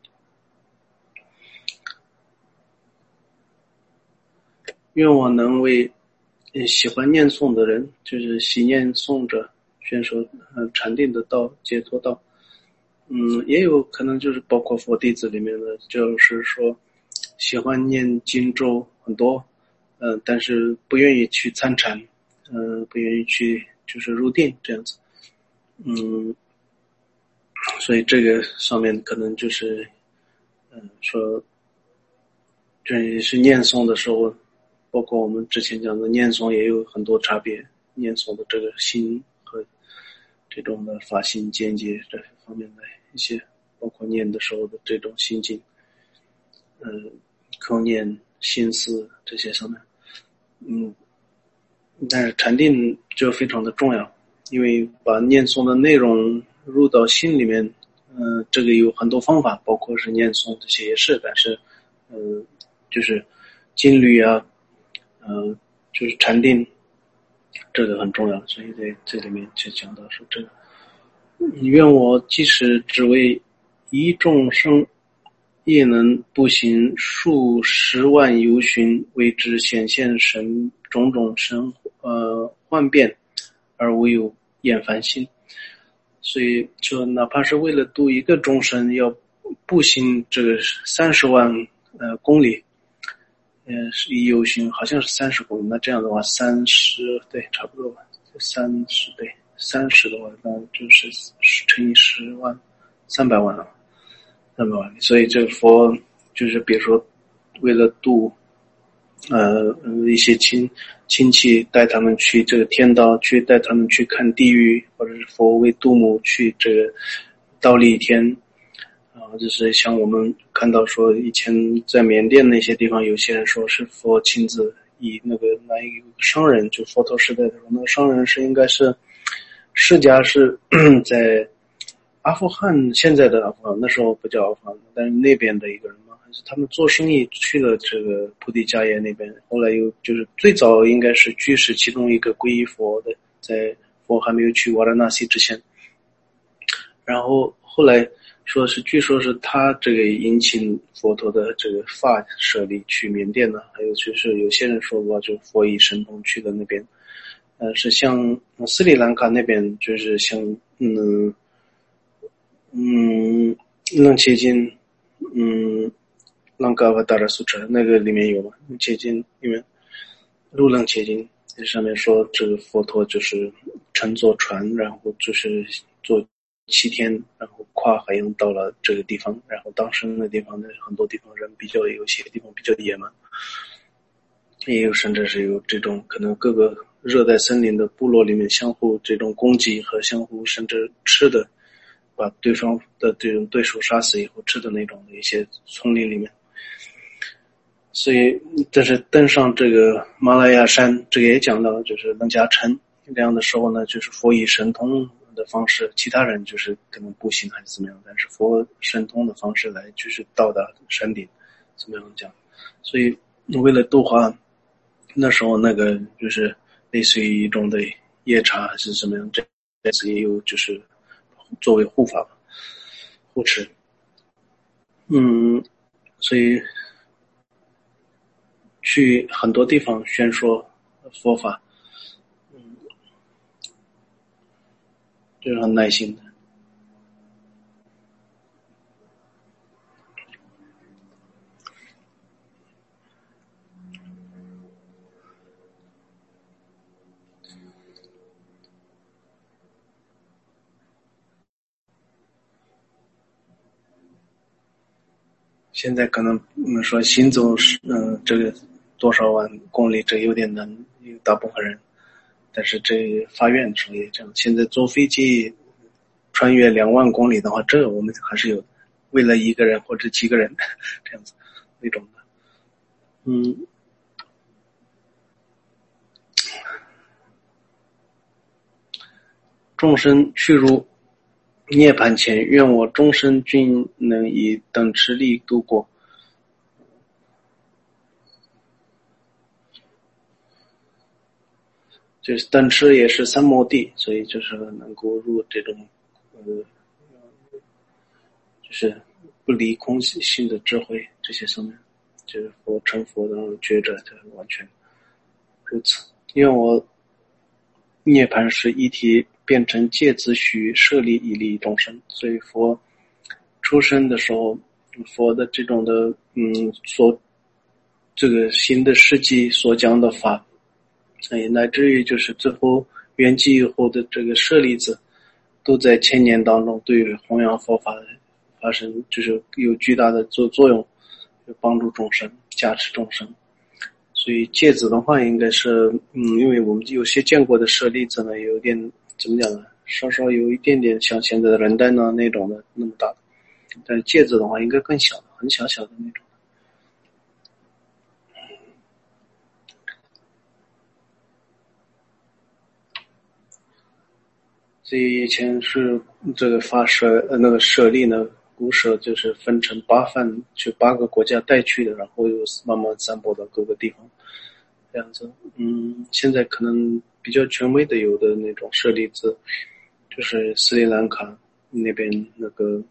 愿我能为喜欢念诵的人，就是喜念诵者，宣说禅定的道、解脱道。也有可能就是包括佛弟子里面的，就是说喜欢念经咒很多，但是不愿意去参禅，不愿意去就是入定这样子，所以这个上面可能就是，说，这也是念诵的时候，包括我们之前讲的念诵也有很多差别，念诵的这个心和这种的法心见解这方面的一些，包括念的时候的这种心境，口念、心思这些上面，但是禅定就非常的重要，因为把念诵的内容入到心里面，这个有很多方法，包括是念诵这些也是，但是，就是经律啊，就是禅定，这个很重要，所以在这里面就讲到说这个，愿我即使只为一众生，亦能步行数十万由旬，为之显现神种种神幻变，而无有厌烦心。所以就哪怕是为了度一个众生，要步行这个30万公里，是一由旬，好像是30公里。那这样的话，30对，差不多吧，30对，30的话，那就是乘以10万，300万了。所以这佛就是比如说为了度一些亲戚带他们去这个天道，去带他们去看地狱，或者是佛为度母去这个倒立天就是像我们看到说以前在缅甸那些地方，有些人说是佛亲自以那个一个商人，就佛陀时代的时候，那个商人是应该是释迦是在阿富汗，现在的阿富汗，那时候不叫阿富汗，但是那边的一个人嘛，还是他们做生意去了这个菩提迦耶那边，后来又就是最早应该是居士其中一个皈依佛的，在佛还没有去瓦拉纳西之前，然后后来据说是他这个引请佛陀的这个发舍利去缅甸呢，还有就是有些人说过，就佛以神通去的那边，是像斯里兰卡那边，就是像楞伽经，朗嘎瓦达拉苏车那个里面有吗？伽经里面，入楞伽经那上面说，这个佛陀就是乘坐船，然后就是坐7天，然后跨海洋到了这个地方，然后当时那地方很多地方人有些地方比较野蛮，也有甚至是有这种可能各个热带森林的部落里面相互这种攻击和相互甚至吃的，把对方的这种对手杀死以后吃的那种的一些丛林里面。 所以但是登上这个马拉雅山，这个也讲到，就是楞伽城这样的时候呢，就是佛以神通的方式，其他人就是可能步行还是怎么样，但是佛神通的方式来就是到达山顶，怎么样讲？所以为了度化那时候那个就是类似于一种的夜叉还是什么样，这次也有就是作为护法护持，所以去很多地方宣说佛法，就是很耐心的。现在可能说行走这个多少万公里，这有点难，有大部分人。但是这发愿的时候也这样。现在坐飞机穿越2万公里的话，这我们还是有，为了一个人或者几个人这样子那种的。众生去入涅槃前，愿我终生均能以等持力度过。就是等持也是三摩地，所以就是能够入这种就是不离空性的智慧，这些上面就是佛成佛的觉者，就是完全如此。因为我涅槃时一体变成芥子须舍利以利众生，所以佛出生的时候，佛的这种的所这个新的世纪所讲的法，乃至于就是最后圆寂以后的这个舍利子，都在千年当中对于弘扬佛法发生就是有巨大的作用，帮助众生，加持众生。所以芥子的话应该是因为我们有些见过的舍利子呢，有点怎么讲呢，稍稍有一点点像现在的人丹呢那种的那么大的，但是芥子的话应该更小的，很小的那种。所以以前是这个发舍那个舍利呢，古舍就是分成8份，去8个国家带去的，然后又慢慢散播到各个地方，这样子。现在可能比较权威的有的那种舍利子，就是斯里兰卡那边那个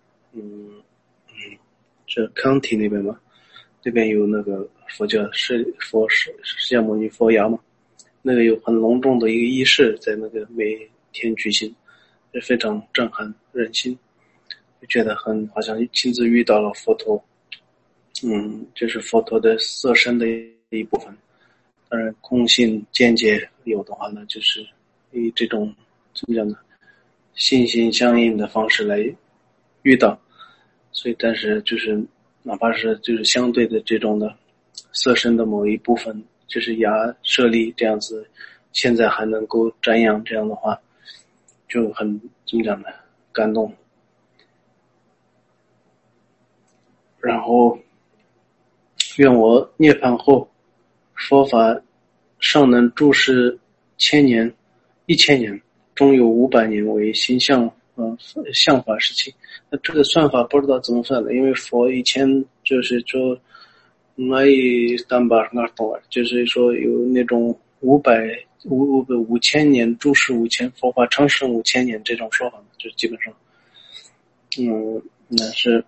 这康提那边嘛，那边有那个佛教释迦牟尼佛牙嘛，那个有很隆重的一个仪式，在那个每天举行，也非常震撼人心，就觉得好像亲自遇到了佛陀，就是佛陀的色身的一部分。当然，空性见解有的话呢，就是以这种怎么讲呢，心心相印的方式来遇到。所以，但是就是哪怕是就是相对的这种的色身的某一部分，就是牙舍利这样子，现在还能够瞻仰，这样的话就很怎么讲呢，感动。然后愿我涅槃后，佛法尚能住世1000年、1000年，终有500年为心相法时期。那这个算法不知道怎么算的，因为佛以前就是说，就是说有那种5000年住世5000，佛法长生5000年这种说法，就基本上，那是。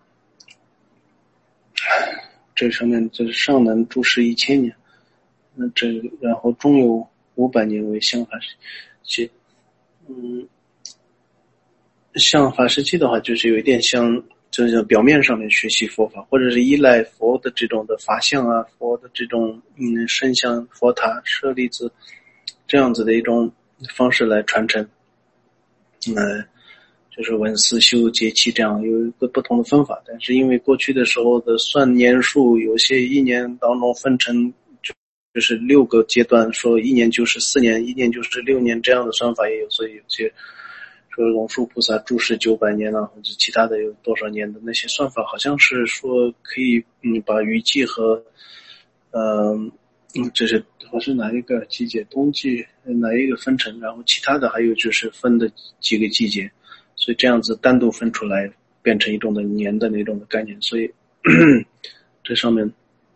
这上面就是尚能住世1000年，那这然后终有500年为相法时期。相法时期的话，就是有一点像，就是表面上面学习佛法，或者是依赖佛的这种的法相啊，佛的这种身像、佛塔、舍利子这样子的一种方式来传承。就是文思修节气这样有一个不同的分法，但是因为过去的时候的算年数，有些一年当中分成就是6个阶段，说一年就是4年，一年就是6年，这样的算法也有，所以有些说龙树菩萨住世900年啊，或者其他的有多少年的那些算法，好像是说可以把雨季和这是我是哪一个季节？冬季哪一个分成？然后其他的还有就是分的几个季节，所以这样子单独分出来，变成一种的年的那种的概念。所以这上面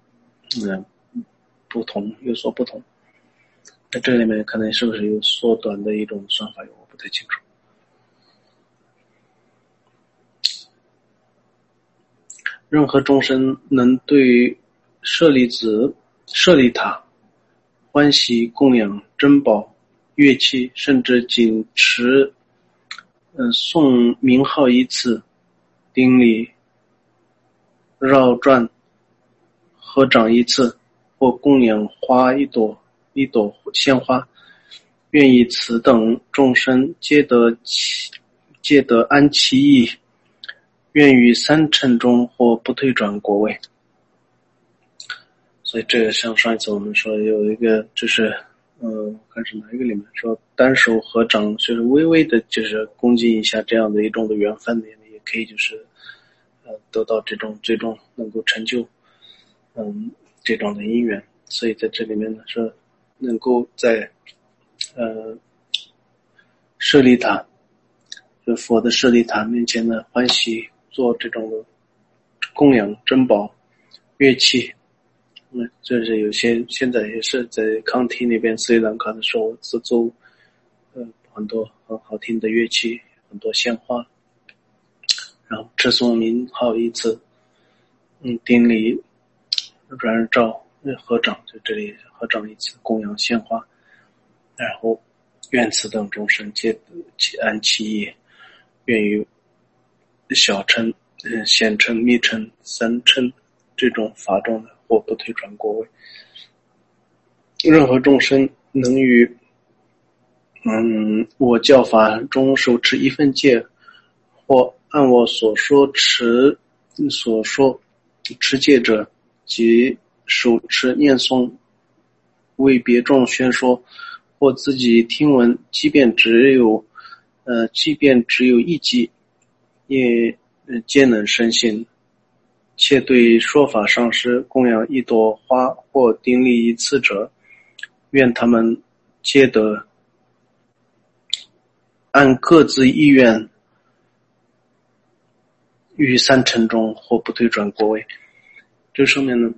不同有所不同。在这里面可能是不是有缩短的一种算法，我不太清楚。任何众生能对舍利子、舍利塔欢喜供养珍宝乐器，甚至仅持诵名号一次，顶礼绕转合掌一次，或供养花一朵鲜花，愿以此等众生皆得安其意，愿于三乘中或不退转国位。所以这个像上一次我们说有一个就是看是哪一个里面说单手合掌，就是微微的就是恭敬一下这样的一种的缘分，也可以就是得到这种最终能够成就这种的因缘。所以在这里面呢说能够在舍利塔就佛的舍利塔面前呢欢喜做这种的供养珍宝乐器。这是有些现在也是在康提那边斯里兰卡的时候制作很多很好听的乐器，很多鲜花，然后持诵名号一次，顶礼转照合掌，就这里合掌一次供养鲜花，然后愿此等众生皆得安其意，愿于小乘、显乘、密乘、三乘这种法中的或不退转国位。任何众生能于我教法中手持一份戒，或按我所说持戒者，即手持念诵为别众宣说，或自己听闻，即便只有一记，也皆能深信。且对说法上师供养一朵花或顶礼一次者，愿他们皆得按各自意愿于三乘中或不退转国位。这上面呢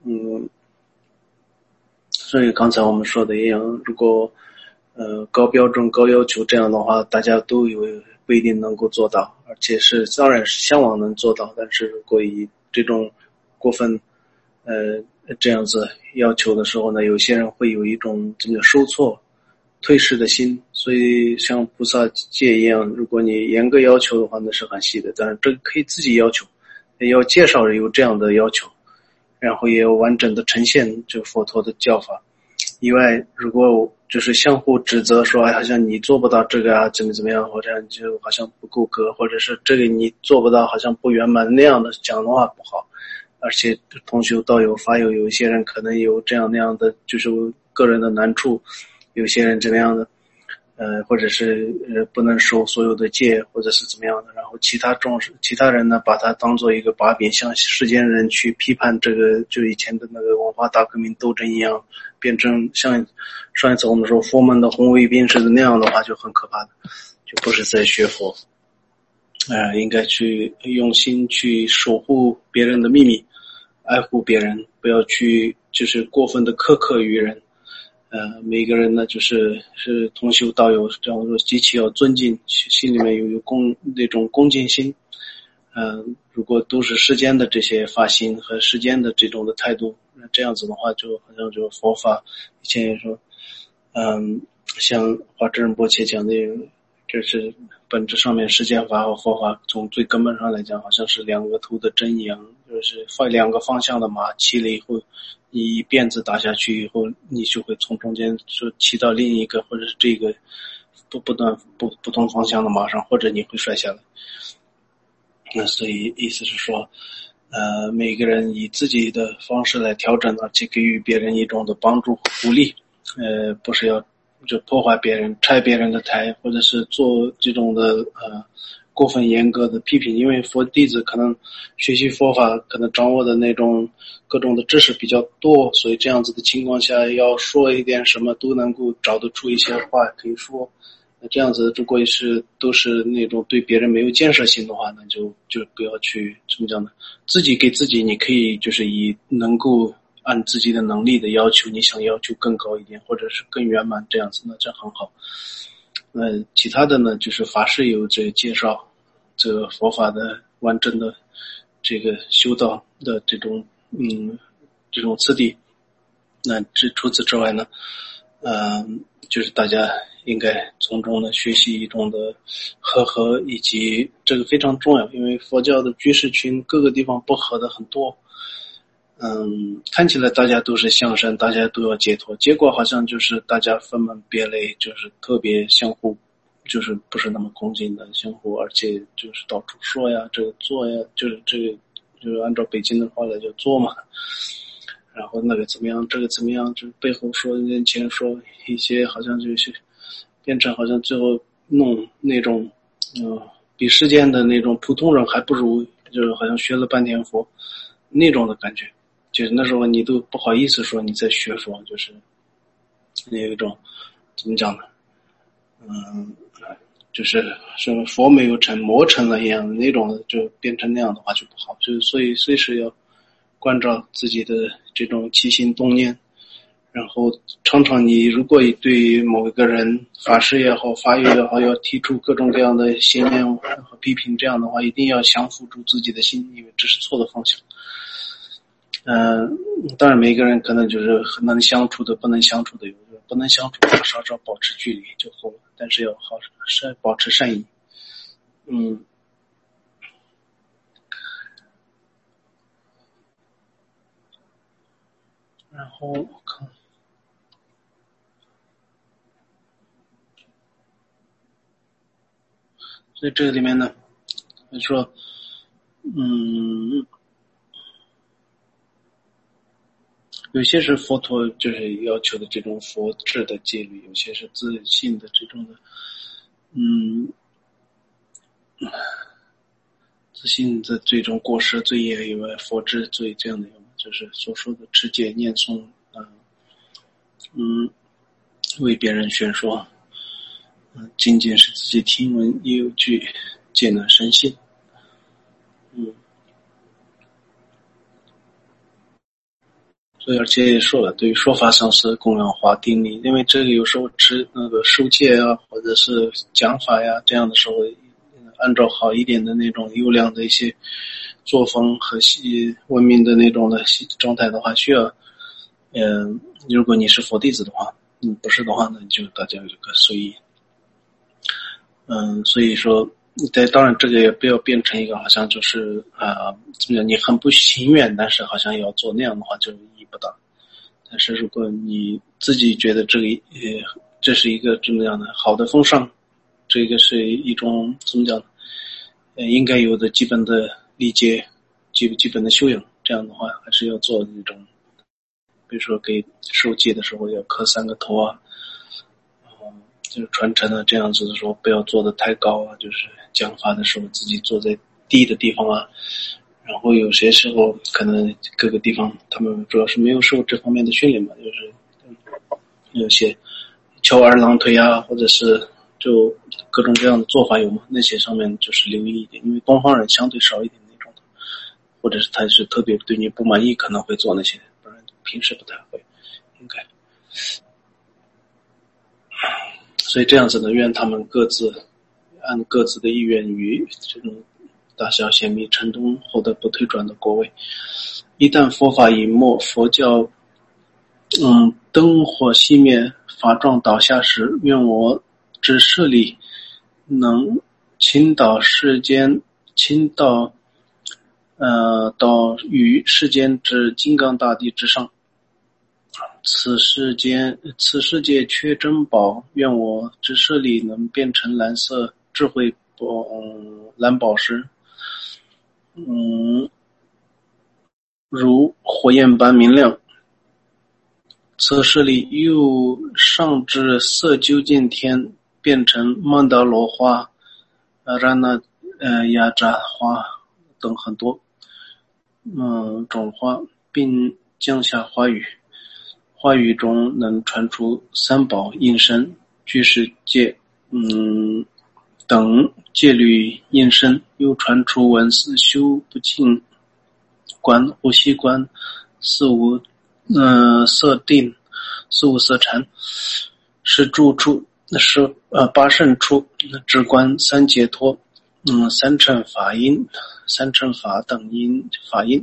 所以刚才我们说的一样，如果高标准高要求这样的话，大家都不一定能够做到，而且当然是向往能做到，但是如果以这种过分这样子要求的时候呢，有些人会有一种这个受挫退失的心。所以像菩萨戒一样，如果你严格要求的话，那是很细的，但是这个可以自己要求，也要介绍有这样的要求，然后也有完整的呈现这佛陀的教法。以外，如果就是相互指责说好像你做不到这个啊，怎么样，或者就好像不够格，或者是这个你做不到好像不圆满，那样的讲的话不好。而且同修道友法友有一些人可能有这样那样的就是个人的难处，有些人怎么样的或者是不能守所有的戒，或者是怎么样的，然后其他人呢把它当做一个把柄，像世间人去批判这个就以前的那个文化大革命斗争一样，变成像上一次我们说佛门的红卫兵似的那样的话，就很可怕的，就不是在学佛。应该去用心去守护别人的秘密，爱护别人，不要去就是过分的苛刻于人。每个人呢是同修道友这样说，极其要尊敬，心里面有那种恭敬心。如果都是世间的这些发心和世间的这种的态度，那这样子的话就好像就佛法以前也说像华智仁波切讲的，这是本质上面世间法和佛法从最根本上来讲好像是两个头的针一样，就是两个方向的马骑了以后，你一鞭子打下去以后，你就会从中间就骑到另一个或者是这个不同方向的马上，或者你会摔下来。那所以意思是说每个人以自己的方式来调整，而且给予别人一种的帮助和鼓励，不是要就破坏别人拆别人的台，或者是做这种的过分严格的批评，因为佛弟子可能学习佛法，可能掌握的那种各种的知识比较多，所以这样子的情况下，要说一点什么都能够找得出一些话可以说。那这样子，如果都是那种对别人没有建设性的话，那就不要去怎么讲呢？自己给自己，你可以就是以能够按自己的能力的要求，你想要求更高一点，或者是更圆满这样子，那这很好。其他的呢，就是法师有这个介绍，这个佛法的完整的这个修道的这种次第。那除此之外呢，就是大家应该从中呢学习一种的和合，以及这个非常重要，因为佛教的居士群各个地方不合的很多。看起来大家都是向善，大家都要解脱，结果好像就是大家分门别类，就是特别相互，就是不是那么恭敬的相互，而且就是到处说呀，这个做呀，就是按照北京的话来就做嘛。然后那个怎么样，这个怎么样，就是背后说人前说一些，好像就是变成好像最后弄那种比世间的那种普通人还不如，就是好像学了半天佛那种的感觉。就是那时候你都不好意思说你在学佛，就是有一种怎么讲呢？就是什么佛没有成，魔成了一样的那种，就变成那样的话就不好。就是所以随时要关照自己的这种起心动念，然后常常你如果对某一个人法师也好，法语也好，要提出各种各样的信念和批评，这样的话一定要降服住自己的心，因为这是错的方向。当然每个人可能就是很能相处的，不能相处的有，不能相处的稍稍保持距离就够了，但是要保持善意。然后看，所以这个里面呢，就说，有些是佛陀就是要求的这种佛制的戒律，有些是自信的这种的，自信的这种过失罪业有佛制罪这样的有，就是所说的持戒念诵，为别人宣说，仅仅是自己听闻也有句戒能生信，所以而且也说了，对于说法上是供养华定力，因为这个有时候持那个受戒啊，或者是讲法呀，这样的时候，按照好一点的那种优良的一些作风和文明的那种的状态的话，需要，如果你是佛弟子的话，不是的话呢，就大家有个随意。所以说，当然这个也不要变成一个好像就是怎么讲，你很不情愿，但是好像要做那样的话就意义不大。但是如果你自己觉得这是一个怎么样的好的风尚，这个是一种怎么讲呢？应该有的基本的理解，基本的修养，这样的话还是要做那种，比如说给受戒的时候要磕3个头啊。就是传承的这样子的时候，不要做得太高啊，就是讲法的时候自己坐在低的地方啊，然后有些时候可能各个地方他们主要是没有受这方面的训练嘛，就是有些翘二郎腿啊，或者是就各种各样的做法有嘛，那些上面就是留意一点，因为东方人相对少一点那种的，或者是他是特别对你不满意可能会做那些，不然平时不太会，应该。所以这样子呢，愿他们各自按各自的意愿与这种大小显密成东获得不退转的果位。一旦佛法隐没，佛教灯火熄灭，法幢倒下时，愿我之势力能倾倒到于世间之金刚大地之上。此世界缺珍宝，愿我之舍利能变成蓝色智慧蓝宝石，如火焰般明亮。此舍利又上至色究竟天，变成曼达罗花， 压榨花等很多种花，并降下花雨。花语中能传出三宝应声、居士戒等戒律应声，又传出文思修不净观、呼吸观、四无色定、四无色禅，是住处，是八圣处、止观、三解脱、三乘法音、三乘法等因法音，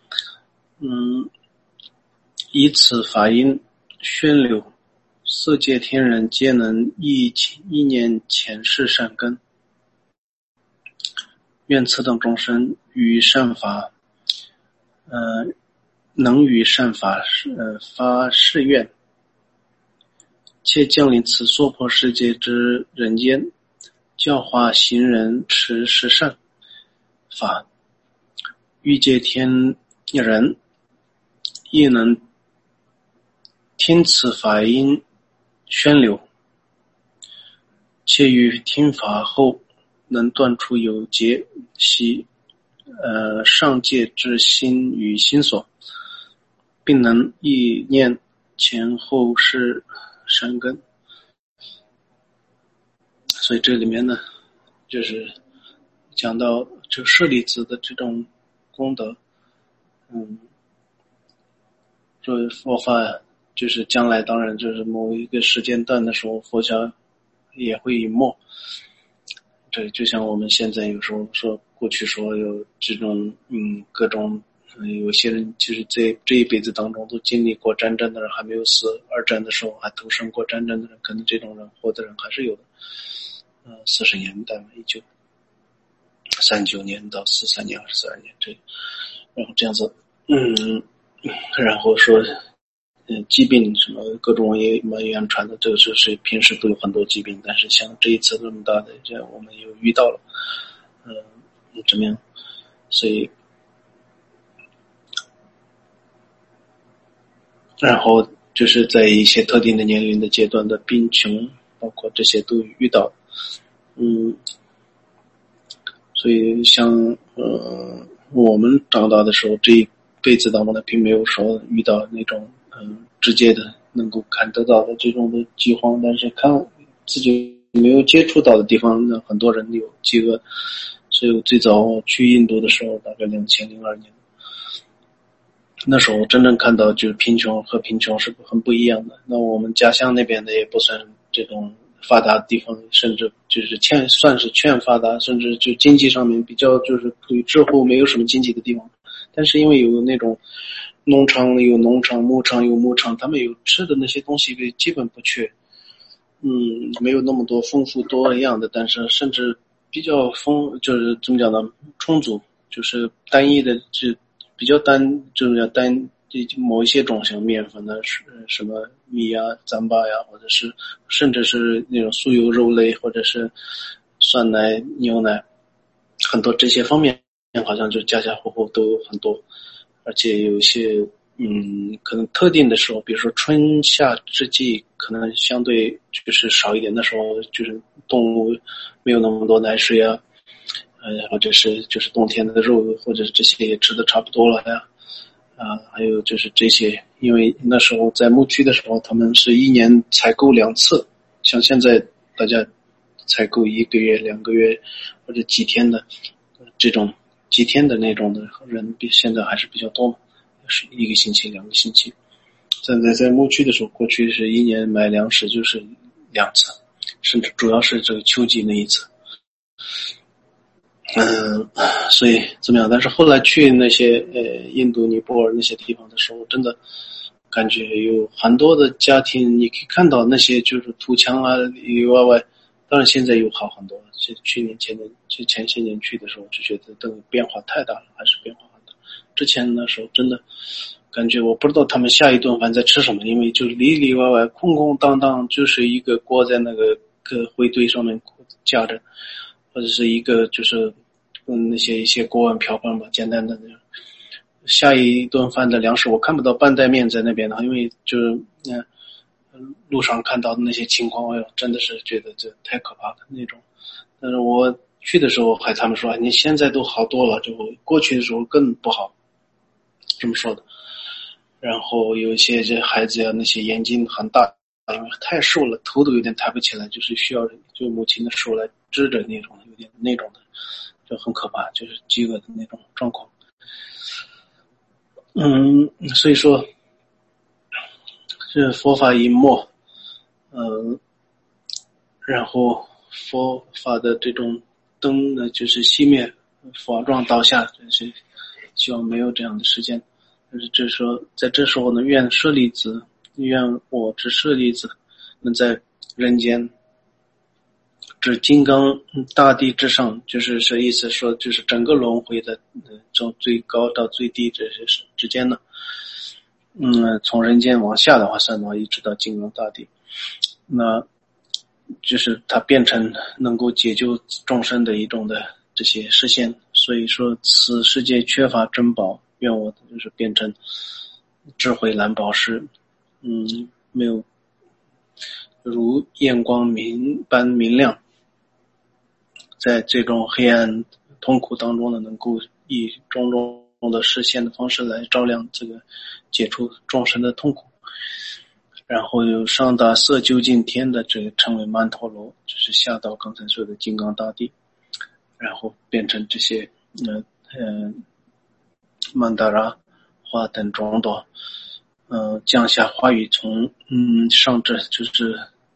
以此法音宣流，色界天人皆能意念前世善根。愿此等众生与善法，能与善法发誓愿，且降临此娑婆世界之人间，教化行人持十善法，欲界天人亦能听此法音宣流，且于听法后能断除有结习上界之心与心所，并能意念前后世善根。所以这里面呢，就是讲到就舍利子的这种功德，作为佛法，就是将来当然就是某一个时间段的时候，佛教也会隐没。对，就像我们现在有时候说，过去说有这种各种有些人其实这一辈子当中都经历过战争的人还没有死，二战的时候还投身过战争的人，可能这种人活的人还是有的。40年代嘛，1939年到43年、42年这，然后这样子，然后说疾病什么各种也蛮遗传的，这个是平时都有很多疾病，但是像这一次这么大的，这我们又遇到了，怎么样？所以，然后就是在一些特定的年龄的阶段的病穷，包括这些都遇到，所以像我们长大的时候，这一辈子当中呢，并没有说遇到那种直接的能够看得到的这种的饥荒，但是看自己没有接触到的地方，很多人有饥饿。所以我最早去印度的时候，大概2002年，那时候真正看到就是贫穷和贫穷是很不一样的。那我们家乡那边的也不算这种发达的地方，甚至就是算是欠发达，甚至就经济上面比较就是处于滞后，没有什么经济的地方。但是因为有那种农场有农场，牧场有牧场，他们有吃的那些东西基本不缺。没有那么多丰富多样的，但是甚至比较就是怎么讲呢，充足，就是单一的就比较就是单某一些种像面粉的什么米啊、糌粑呀，或者是甚至是那种酥油肉类，或者是酸奶、牛奶，很多这些方面好像就家家户户都有很多，而且有一些可能特定的时候，比如说春夏之际，可能相对就是少一点的时候，就是动物没有那么多奶水啊，或者是就是冬天的肉，或者是这些也吃的差不多了呀，还有就是这些，因为那时候在牧区的时候，他们是一年采购2次，像现在大家采购1个月、2个月或者几天的这种几天的那种的人，比现在还是比较多嘛。是1个星期、2个星期。在牧区的时候，过去是一年买粮食就是2次，甚至主要是这个秋季那一次。所以怎么样？但是后来去那些印度、尼泊尔那些地方的时候，真的感觉有很多的家庭，你可以看到那些就是土墙啊里里外外。当然现在又好很多了。前些年去的时候，就觉得这个变化太大了，还是变化很大。之前那时候真的感觉我不知道他们下一顿饭在吃什么，因为就是里里外外空空荡荡，就是一个锅在那个灰堆上面架着，或者是一个就是那些一些锅碗瓢盆吧，简单的那种。下一顿饭的粮食我看不到半袋面在那边的，因为就是路上看到的那些情况，哎呦，真的是觉得这太可怕了那种。但是我去的时候他们说你现在都好多了，就过去的时候更不好，这么说的。然后有一些这孩子呀，那些眼睛很大，因为太瘦了，头都有点抬不起来，就是需要就母亲的手来支着那种，有点那种的，就很可怕，就是饥饿的那种状况。所以说这佛法一没，然后佛法的这种灯呢就是熄灭，法幢倒下，就是希望没有这样的时间。但是这时候在这时候呢，愿舍利子，愿我之舍利子能在人间指金刚大地之上，就是意思说，就是整个轮回的从最高到最低这些之间呢，从人间往下的话算的话，一直到金刚大地，那就是它变成能够解救众生的一种的这些实现。所以说，此世界缺乏珍宝，愿我就是变成智慧蓝宝石，没有如焰光般明亮。在这种黑暗痛苦当中呢，能够以种种的实现的方式来照亮这个解除众生的痛苦。然后有上达色究竟天的这个称为曼陀罗，就是下到刚才说的金刚大地，然后变成这些曼达拉花等种朵，降下花雨从上至就是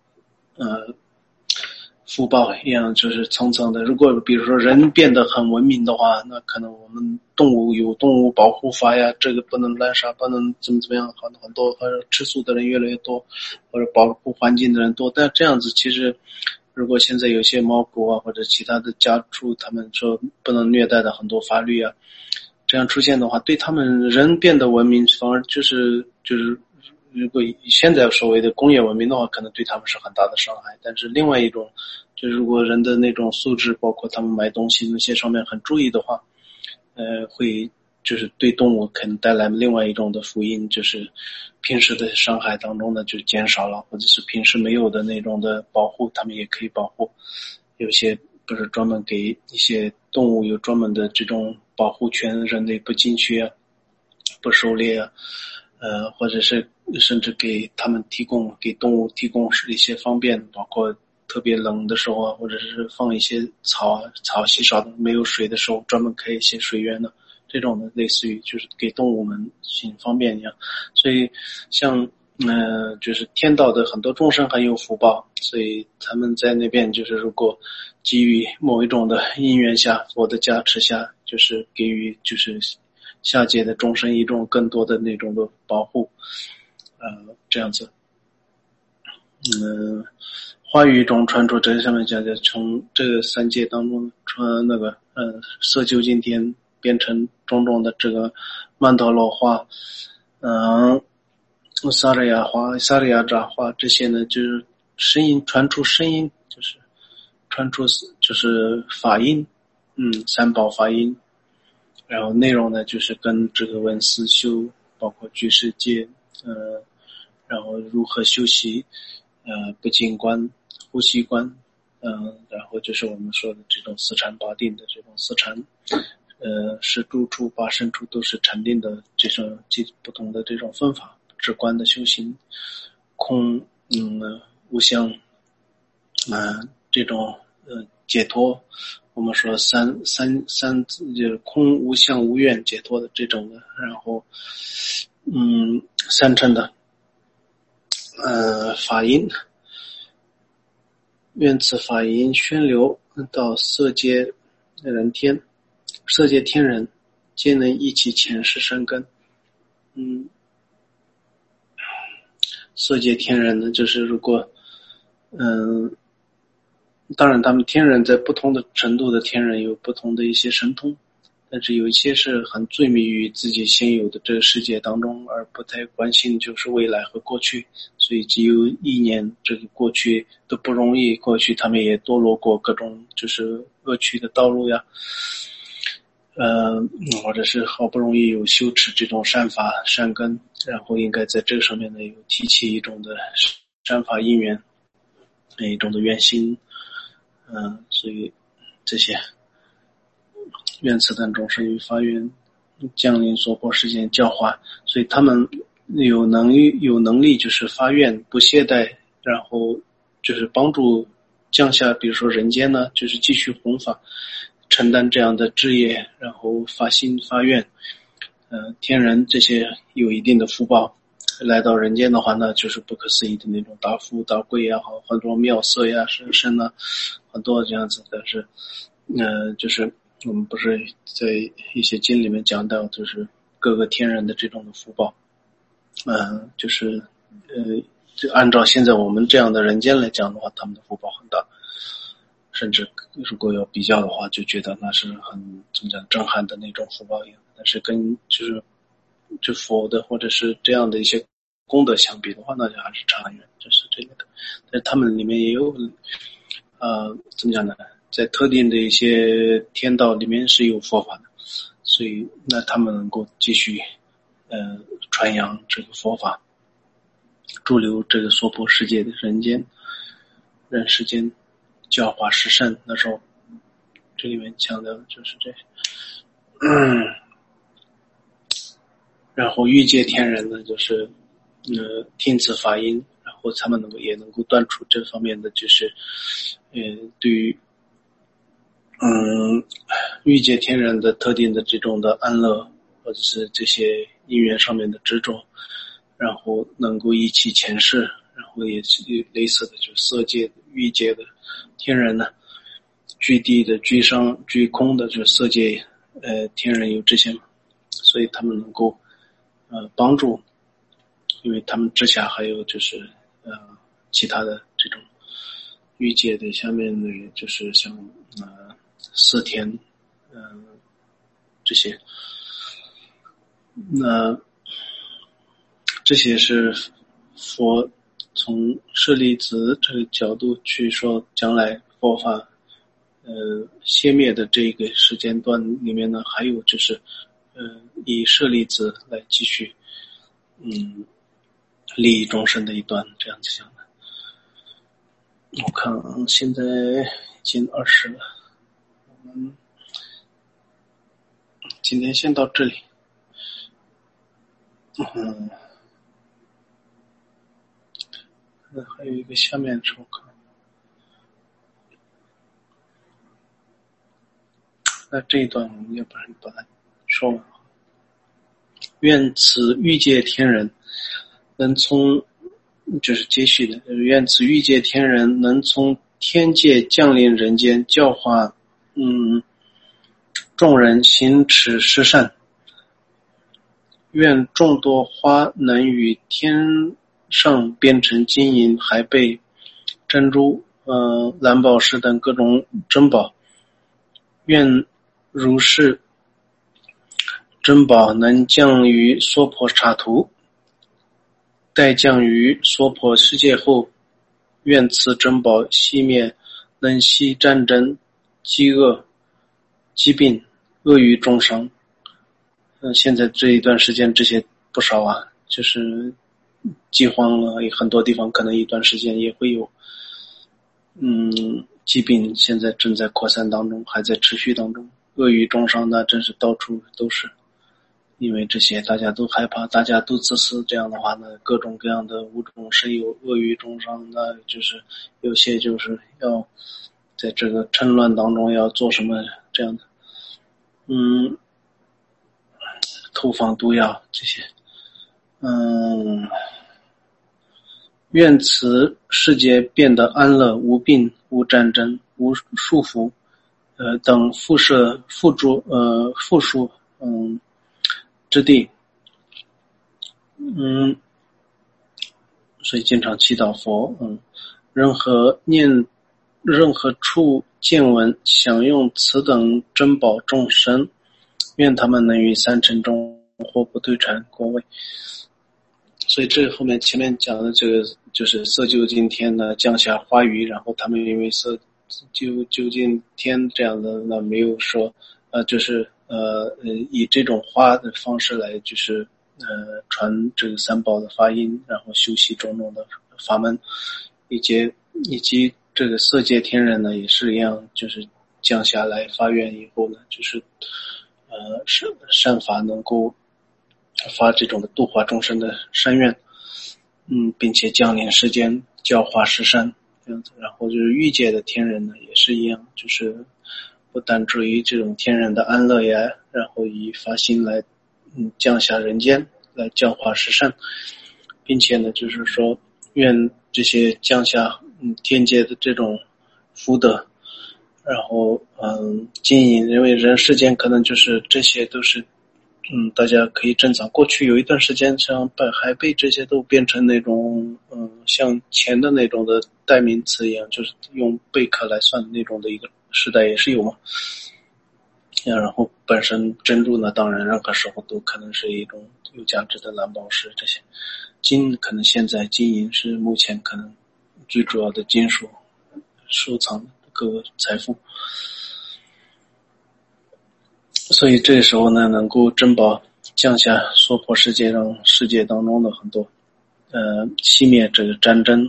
福报一样，就是层层的。如果比如说人变得很文明的话，那可能我们动物有动物保护法呀，这个不能滥杀，不能怎么样，很多或者吃素的人越来越多，或者保护环境的人多。但这样子其实，如果现在有些猫狗啊或者其他的家畜，他们说不能虐待的很多法律啊，这样出现的话，对他们人变得文明，反而就是如果现在所谓的工业文明的话，可能对他们是很大的伤害。但是另外一种，就是如果人的那种素质，包括他们买东西那些上面很注意的话，会就是对动物可能带来另外一种的福音，就是平时的伤害当中呢就减少了，或者是平时没有的那种的保护，他们也可以保护。有些不是专门给一些动物有专门的这种保护权，人类不进去啊，不狩猎啊。或者是甚至给动物提供一些方便，包括特别冷的时候啊，或者是放一些草稀少的没有水的时候，专门开一些水源的，这种的类似于就是给动物们行方便一样。所以像就是天道的很多众生很有福报，所以他们在那边就是如果给予某一种的因缘下，佛的加持下，就是给予就是下界的众生一种更多的那种的保护，这样子。话语中传出这上面讲的，从这个三界当中传那个色究竟天变成种种的这个曼陀罗花，萨利亚花、萨利亚扎花这些呢，就是声音传出声音，就是传出就是法音，三宝法音。然后内容呢，就是跟这个文思修，包括居士戒，然后如何修习，不净观、呼吸观，然后就是我们说的这种四禅八定的这种四禅，是住处、八深处都是禅定的这种不同的这种分法，止观的修行，空，无相，这种解脱。我们说三就是空无相无愿解脱的这种的，然后三乘的法音，愿此法音宣流到色界人天，色界天人皆能一起前世生根。色界天人呢，就是如果当然他们天人在不同的程度的天人有不同的一些神通，但是有一些是很醉迷于自己现有的这个世界当中，而不太关心就是未来和过去，所以只有意念这个过去都不容易，过去他们也堕落过各种就是恶趣的道路呀，或者是好不容易有修持这种善法善根，然后应该在这个上面呢有提起一种的善法因缘，一种的愿心，所以这些愿此等众生于发愿降临娑婆世间教化，所以他们有能力就是发愿不懈怠，然后就是帮助降下，比如说人间呢，就是继续弘法，承担这样的志业，然后发心发愿，天人这些有一定的福报，来到人间的话呢，就是不可思议的那种大富大贵也好，很多妙色呀、神圣啊，很多这样子。但是，就是我们不是在一些经里面讲到，就是各个天人的这种的福报，就是就按照现在我们这样的人间来讲的话，他们的福报很大，甚至如果要比较的话，就觉得那是很怎么讲震撼的那种福报一样。但是跟就佛的或者是这样的一些功德相比的话，那就还是差很远，就是这个的。但是他们里面也有怎么讲呢，在特定的一些天道里面是有佛法的，所以那他们能够继续传扬这个佛法，驻留这个娑婆世界的人世间教化十圣。那时候这里面强调的就是这然后欲界天人呢，就是听此法音，然后他们也能够断除这方面的就是对于欲界天人的特定的这种的安乐，或者是这些因缘上面的执着，然后能够忆起前世，然后也是类似的，就是色界的欲界的天人呢，居地的居上居空的就是色界天人有这些嘛，所以他们能够帮助，因为他们之下还有就是其他的这种欲界的下面的就是像色天这些，那这些是佛从舍利子这个角度去说，将来佛法熄灭的这个时间段里面呢，还有就是以舍利子来继续利益众生的一段这样子想的。我看现在已经20了，我们今天先到这里。还有一个下面是我看，那这一段我们要不然把它说完。愿此欲界天人能从，就是接续的，愿此欲界天人能从天界降临人间，教化众人行持十善。愿众多花能与天上变成金银、海贝、珍珠、蓝宝石等各种珍宝。愿如是珍宝能降于娑婆刹土，待降于娑婆世界后，愿此珍宝熄灭，能息战争、饥饿、疾病、恶语众生。现在这一段时间这些不少啊，就是饥荒了，很多地方可能一段时间也会有疾病，现在正在扩散当中，还在持续当中。恶语众生呢，真是到处都是，因为这些大家都害怕，大家都自私，这样的话呢，各种各样的物种是有恶语众生，那就是有些就是要在这个趁乱当中要做什么这样的投放毒药这些。愿此世界变得安乐，无病、无战争、无束缚，等附属之地。所以经常祈祷佛，任何处见闻享用此等珍宝众生，愿他们能于三尘中或不退禅果位。所以这后面前面讲的这个就是色究竟天呢降下花雨，然后他们因为色究竟天这样的，那没有说就是以这种花的方式来就是传这个三宝的发音，然后修习种种的法门，以及这个色界天人呢也是一样，就是降下来发愿以后呢，就是善法能够发这种的度化众生的善愿，并且降临世间教化十善这样子。然后就是欲界的天人呢也是一样，就是不但至于这种天人的安乐呀，然后以发心来降下人间来教化十善，并且呢就是说愿这些降下天界的这种福德，然后经营，因为人世间可能就是这些都是大家可以珍藏。过去有一段时间像还被这些都变成那种像钱的那种的代名词一样，就是用贝壳来算那种的一个时代也是有嘛。然后本身珍珠呢，当然任何时候都可能是一种有价值的蓝宝石，这些金可能现在金银是目前可能最主要的金属收藏各个财富。所以这时候呢，能够珍宝降下娑婆世界，让世界当中的很多熄灭这个战争，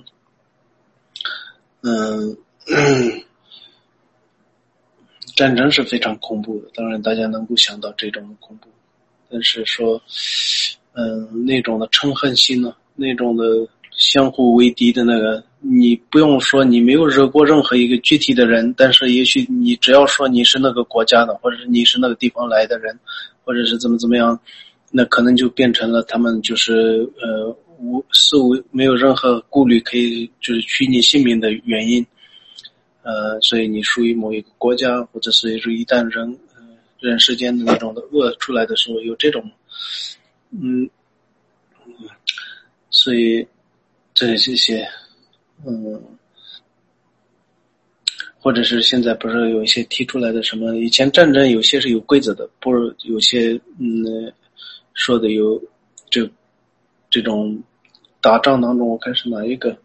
战争是非常恐怖的，当然大家能够想到这种的恐怖，但是说那种的嗔恨心呢，那种的相互为敌的那个，你不用说你没有惹过任何一个具体的人，但是也许你只要说你是那个国家的，或者是你是那个地方来的人，或者是怎么样，那可能就变成了他们就是没有任何顾虑可以就是取你性命的原因。所以你属于某一个国家，或者是一旦人世间的那种的恶出来的时候，有这种所以这些或者是现在不是有一些提出来的什么，以前战争有些是有规则的，不是有些说的有这种打仗当中，我看是哪一个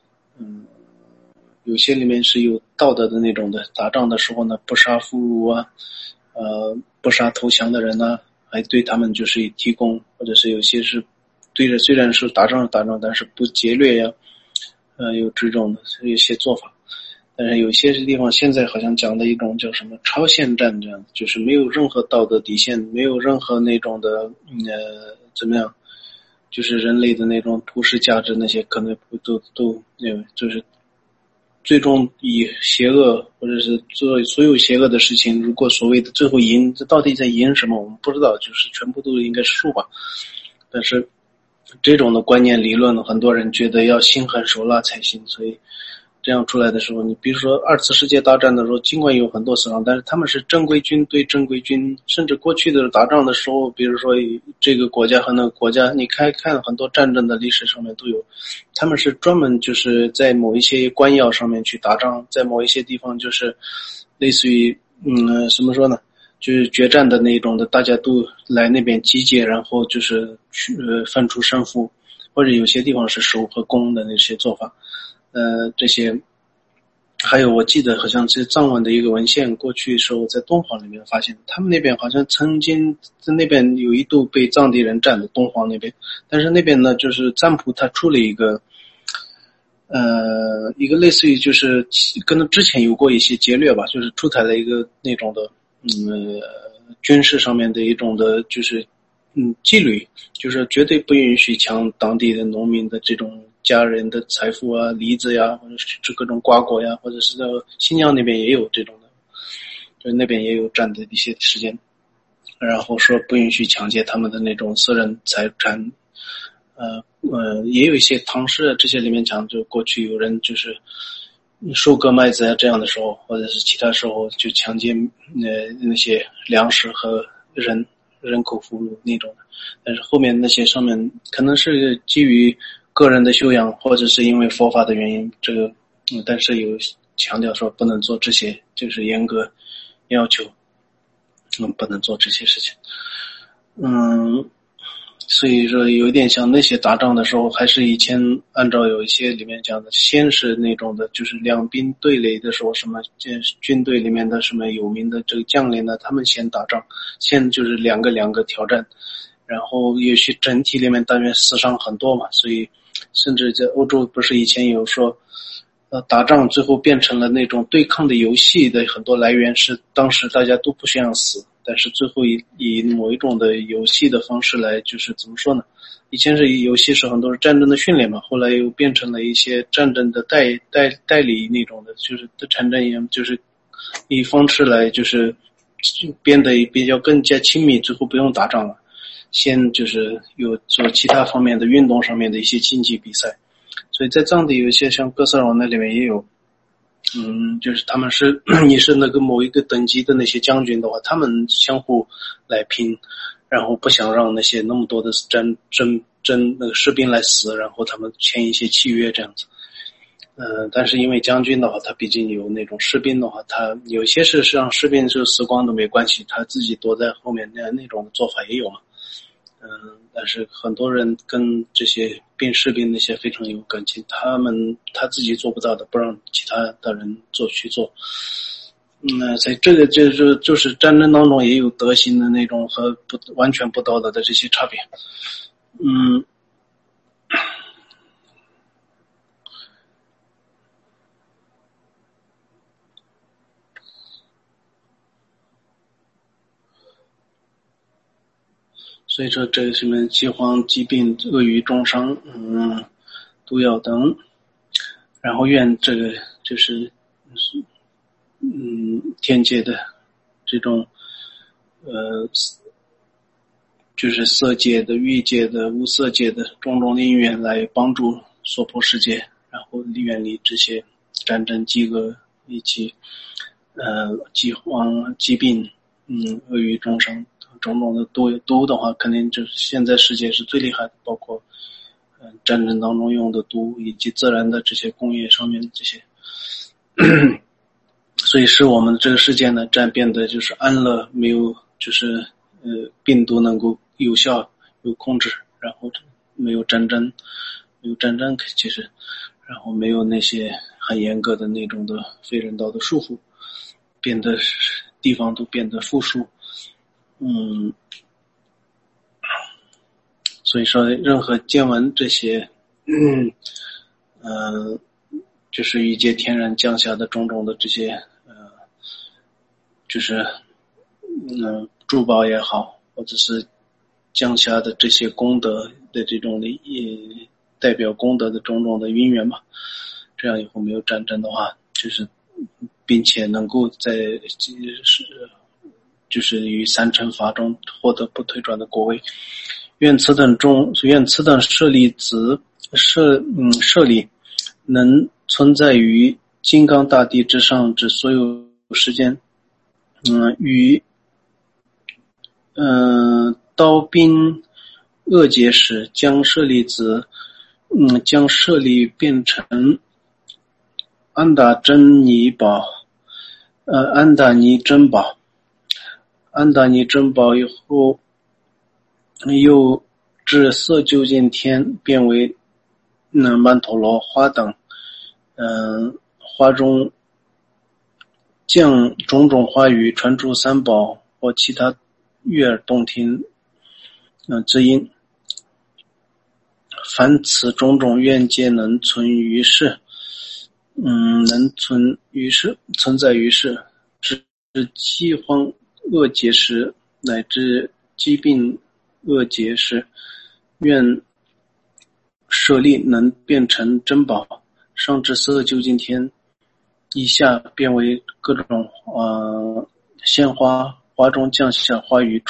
有些里面是有道德的那种的，打仗的时候呢不杀俘虏啊，不杀投降的人呢，还对他们就是提供，或者是有些是对着虽然是打仗，但是不劫掠呀，有这种的有些做法。但是有些地方现在好像讲的一种叫什么超限战这样，就是没有任何道德底线，没有任何那种的怎么样，就是人类的那种普世价值那些可能都就是最终以邪恶或者是做所有邪恶的事情，如果所谓的最后赢，这到底在赢什么我们不知道，就是全部都应该是术吧。但是这种的观念理论很多人觉得要心狠手辣才行，所以这样出来的时候，你比如说二次世界大战的时候，尽管有很多死伤，但是他们是正规军对正规军，甚至过去的打仗的时候，比如说这个国家和那个国家，你看很多战争的历史上面都有，他们是专门就是在某一些官要上面去打仗，在某一些地方就是类似于怎么说呢，就是决战的那种的，大家都来那边集结，然后就是去分出胜负，或者有些地方是守和攻的那些做法。这些还有我记得好像是藏文的一个文献，过去时候在敦煌里面发现，他们那边好像曾经在那边有一度被藏地人占的敦煌那边，但是那边呢就是占卜他出了一个类似于就是跟之前有过一些劫掠吧，就是出台了一个那种的军事上面的一种的就是纪律，就是绝对不允许抢当地的农民的这种家人的财富啊，梨子呀，或者是各种瓜果呀，或者是在新疆那边也有这种的，就那边也有占的一些时间，然后说不允许抢劫他们的那种私人财产，也有一些唐诗这些里面讲，就过去有人就是收割麦子啊这样的时候，或者是其他时候就抢劫那些粮食和人口俘虏那种的，但是后面那些上面可能是基于个人的修养，或者是因为佛法的原因，这个但是有强调说不能做这些，就是严格要求不能做这些事情。所以说有一点像那些打仗的时候，还是以前按照有一些里面讲的，先是那种的就是两兵对垒的时候，什么军队里面的什么有名的这个将领呢，他们先打仗，先就是两个挑战，然后也许整体里面当然死伤很多嘛，所以甚至在欧洲不是以前有说打仗最后变成了那种对抗的游戏的很多来源是当时大家都不想死，但是最后以某一种的游戏的方式来，就是怎么说呢？以前是游戏是很多是战争的训练嘛，后来又变成了一些战争的代理那种的，就是战争也就是以方式来就是变得比较更加亲密，最后不用打仗了，先就是有做其他方面的运动上面的一些竞技比赛。所以在藏地有一些像哥斯劳那里面也有，就是他们是你是那个某一个等级的那些将军的话，他们相互来拼，然后不想让那些那么多的那个士兵来死，然后他们签一些契约这样子。但是因为将军的话，他毕竟有那种士兵的话，他有些是让士兵就死光都没关系，他自己躲在后面那种做法也有嘛。但是很多人跟这些士兵那些非常有感情，他自己做不到的，不让其他的人去做。在这个就是战争当中也有德行的那种和完全不道德的这些差别。所以说这个什么饥荒、疾病、恶语、重伤、毒药等，然后愿这个就是天界的这种就是色界的、欲界的、无色界的种种因缘来帮助娑婆世界，然后远离这些战争、饥饿以及饥荒、疾病、恶语、重伤种种的毒的话，肯定就是现在世界是最厉害的，包括战争当中用的毒，以及自然的这些工业上面的这些，所以使我们这个世界呢变得就是安乐，没有就是病毒能够有效有控制，然后没有战争其实，然后没有那些很严格的那种的非人道的束缚，变得地方都变得富庶。所以说任何见闻这些就是欲界天人降下的种种的这些就是珠宝也好，或者是降下的这些功德的这种的代表功德的种种的因缘嘛，这样以后没有战争的话，就是并且能够在就是于三乘法中获得不退转的果位。愿此等舍利子舍利能存在于金刚大地之上之所有时间，与刀兵恶劫时将舍利子将舍利变成安达珍尼宝安达尼珍宝以后，又至色究竟天变为曼陀罗花等花中降种种花语传出三宝或其他悦耳动听之音，凡此种种愿皆能存于世，存在于世，至饥荒恶劫时，乃至疾病恶劫时，愿舍利能变成珍宝，上至色究竟天，以下变为各种鲜花，花中降下花雨，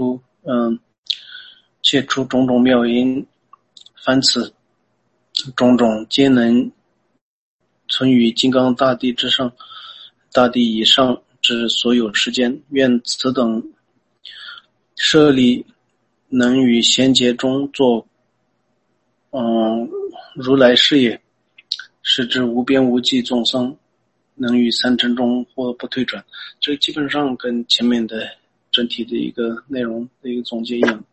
切出种种妙音，凡此种种皆能存于金刚大地之上，大地以上之所有时间，愿此等舍利能于贤劫中做如来事业，使之无边无际众生能于三乘中或不退转。这基本上跟前面的整体的一个内容的一个总结一样。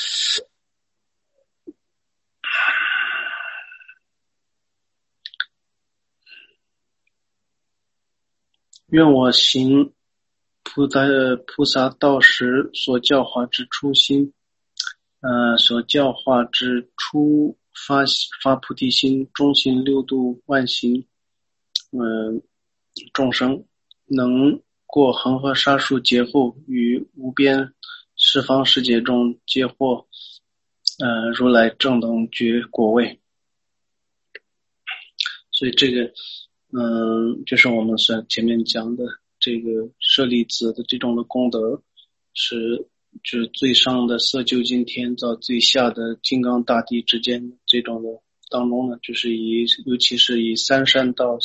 愿我行菩萨道时所教化之初心，所教化之初发菩提心，中行六度万行， 众生能过恒河沙数劫后，于无边十方世界中皆获如来正等觉果位。所以这个就是我们前面讲的这个舍利子的这种的功德，就是最上的色究竟天到最下的金刚大地之间这种的当中呢，就是尤其是以三善道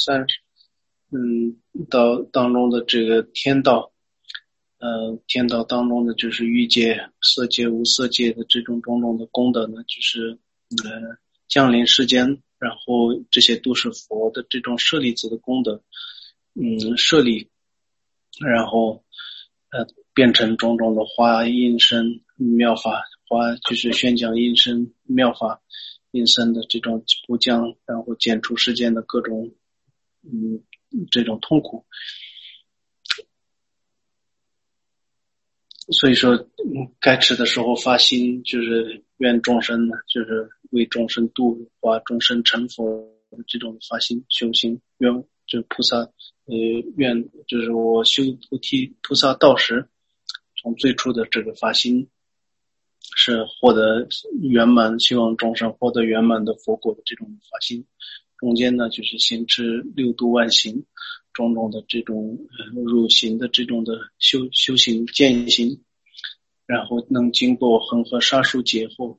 到当中的这个天道，天道当中的就是欲界、色界、无色界的这种种种的功德呢，就是降临世间，然后这些都是佛的这种舍利子的功德，舍利，然后变成种种的花音声妙法，就是宣讲音声妙法音声的这种不降，然后减除世间的各种这种痛苦。所以说该吃的时候发心，就是愿众生呢，就是为众生度化众生成佛的这种发心修行，愿就是菩萨愿就是我修菩萨道时，从最初的这个发心是获得圆满，希望众生获得圆满的佛果的这种发心，中间呢就是行持六度万行种种的这种入行的这种的修行践行，然后能经过恒河沙数劫后，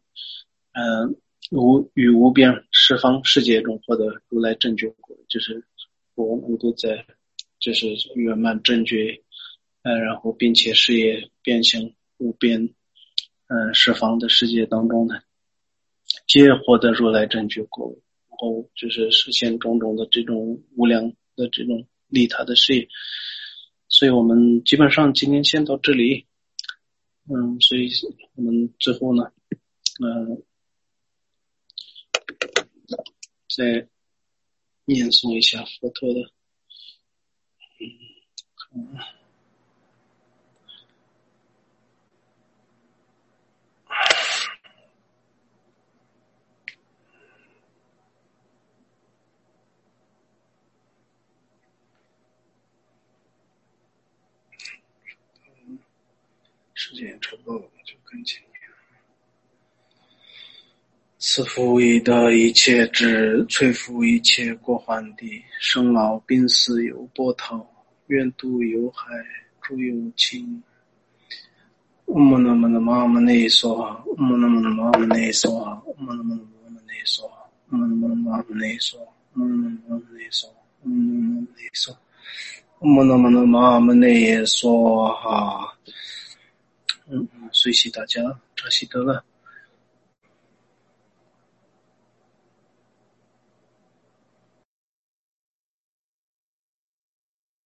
于无边十方世界中获得如来正觉果，就是我能够在就是圆满正觉，然后并且事业变向无边十方的世界当中呢，皆获得如来正觉果，然后就是实现种种的这种无量的这种利他的事业。所以我们基本上今天先到这里，所以我们最后呢，再念诵一下佛陀的，时间也差不多了，就跟前面。此复以得一切智，摧伏一切过患地，生老病死有波涛，愿度有海，诸有情。嗡嘛呢嘛呢嘛嘛呢梭哈，嗡嘛呢嘛呢嘛嘛呢梭哈，嗡嘛呢嘛呢嘛嘛呢梭哈，嗡嘛呢嘛呢嘛嘛呢梭，嗡嘛呢嘛呢梭，嗡嘛呢嘛呢嘛嘛呢梭哈。随喜大家，扎西德勒。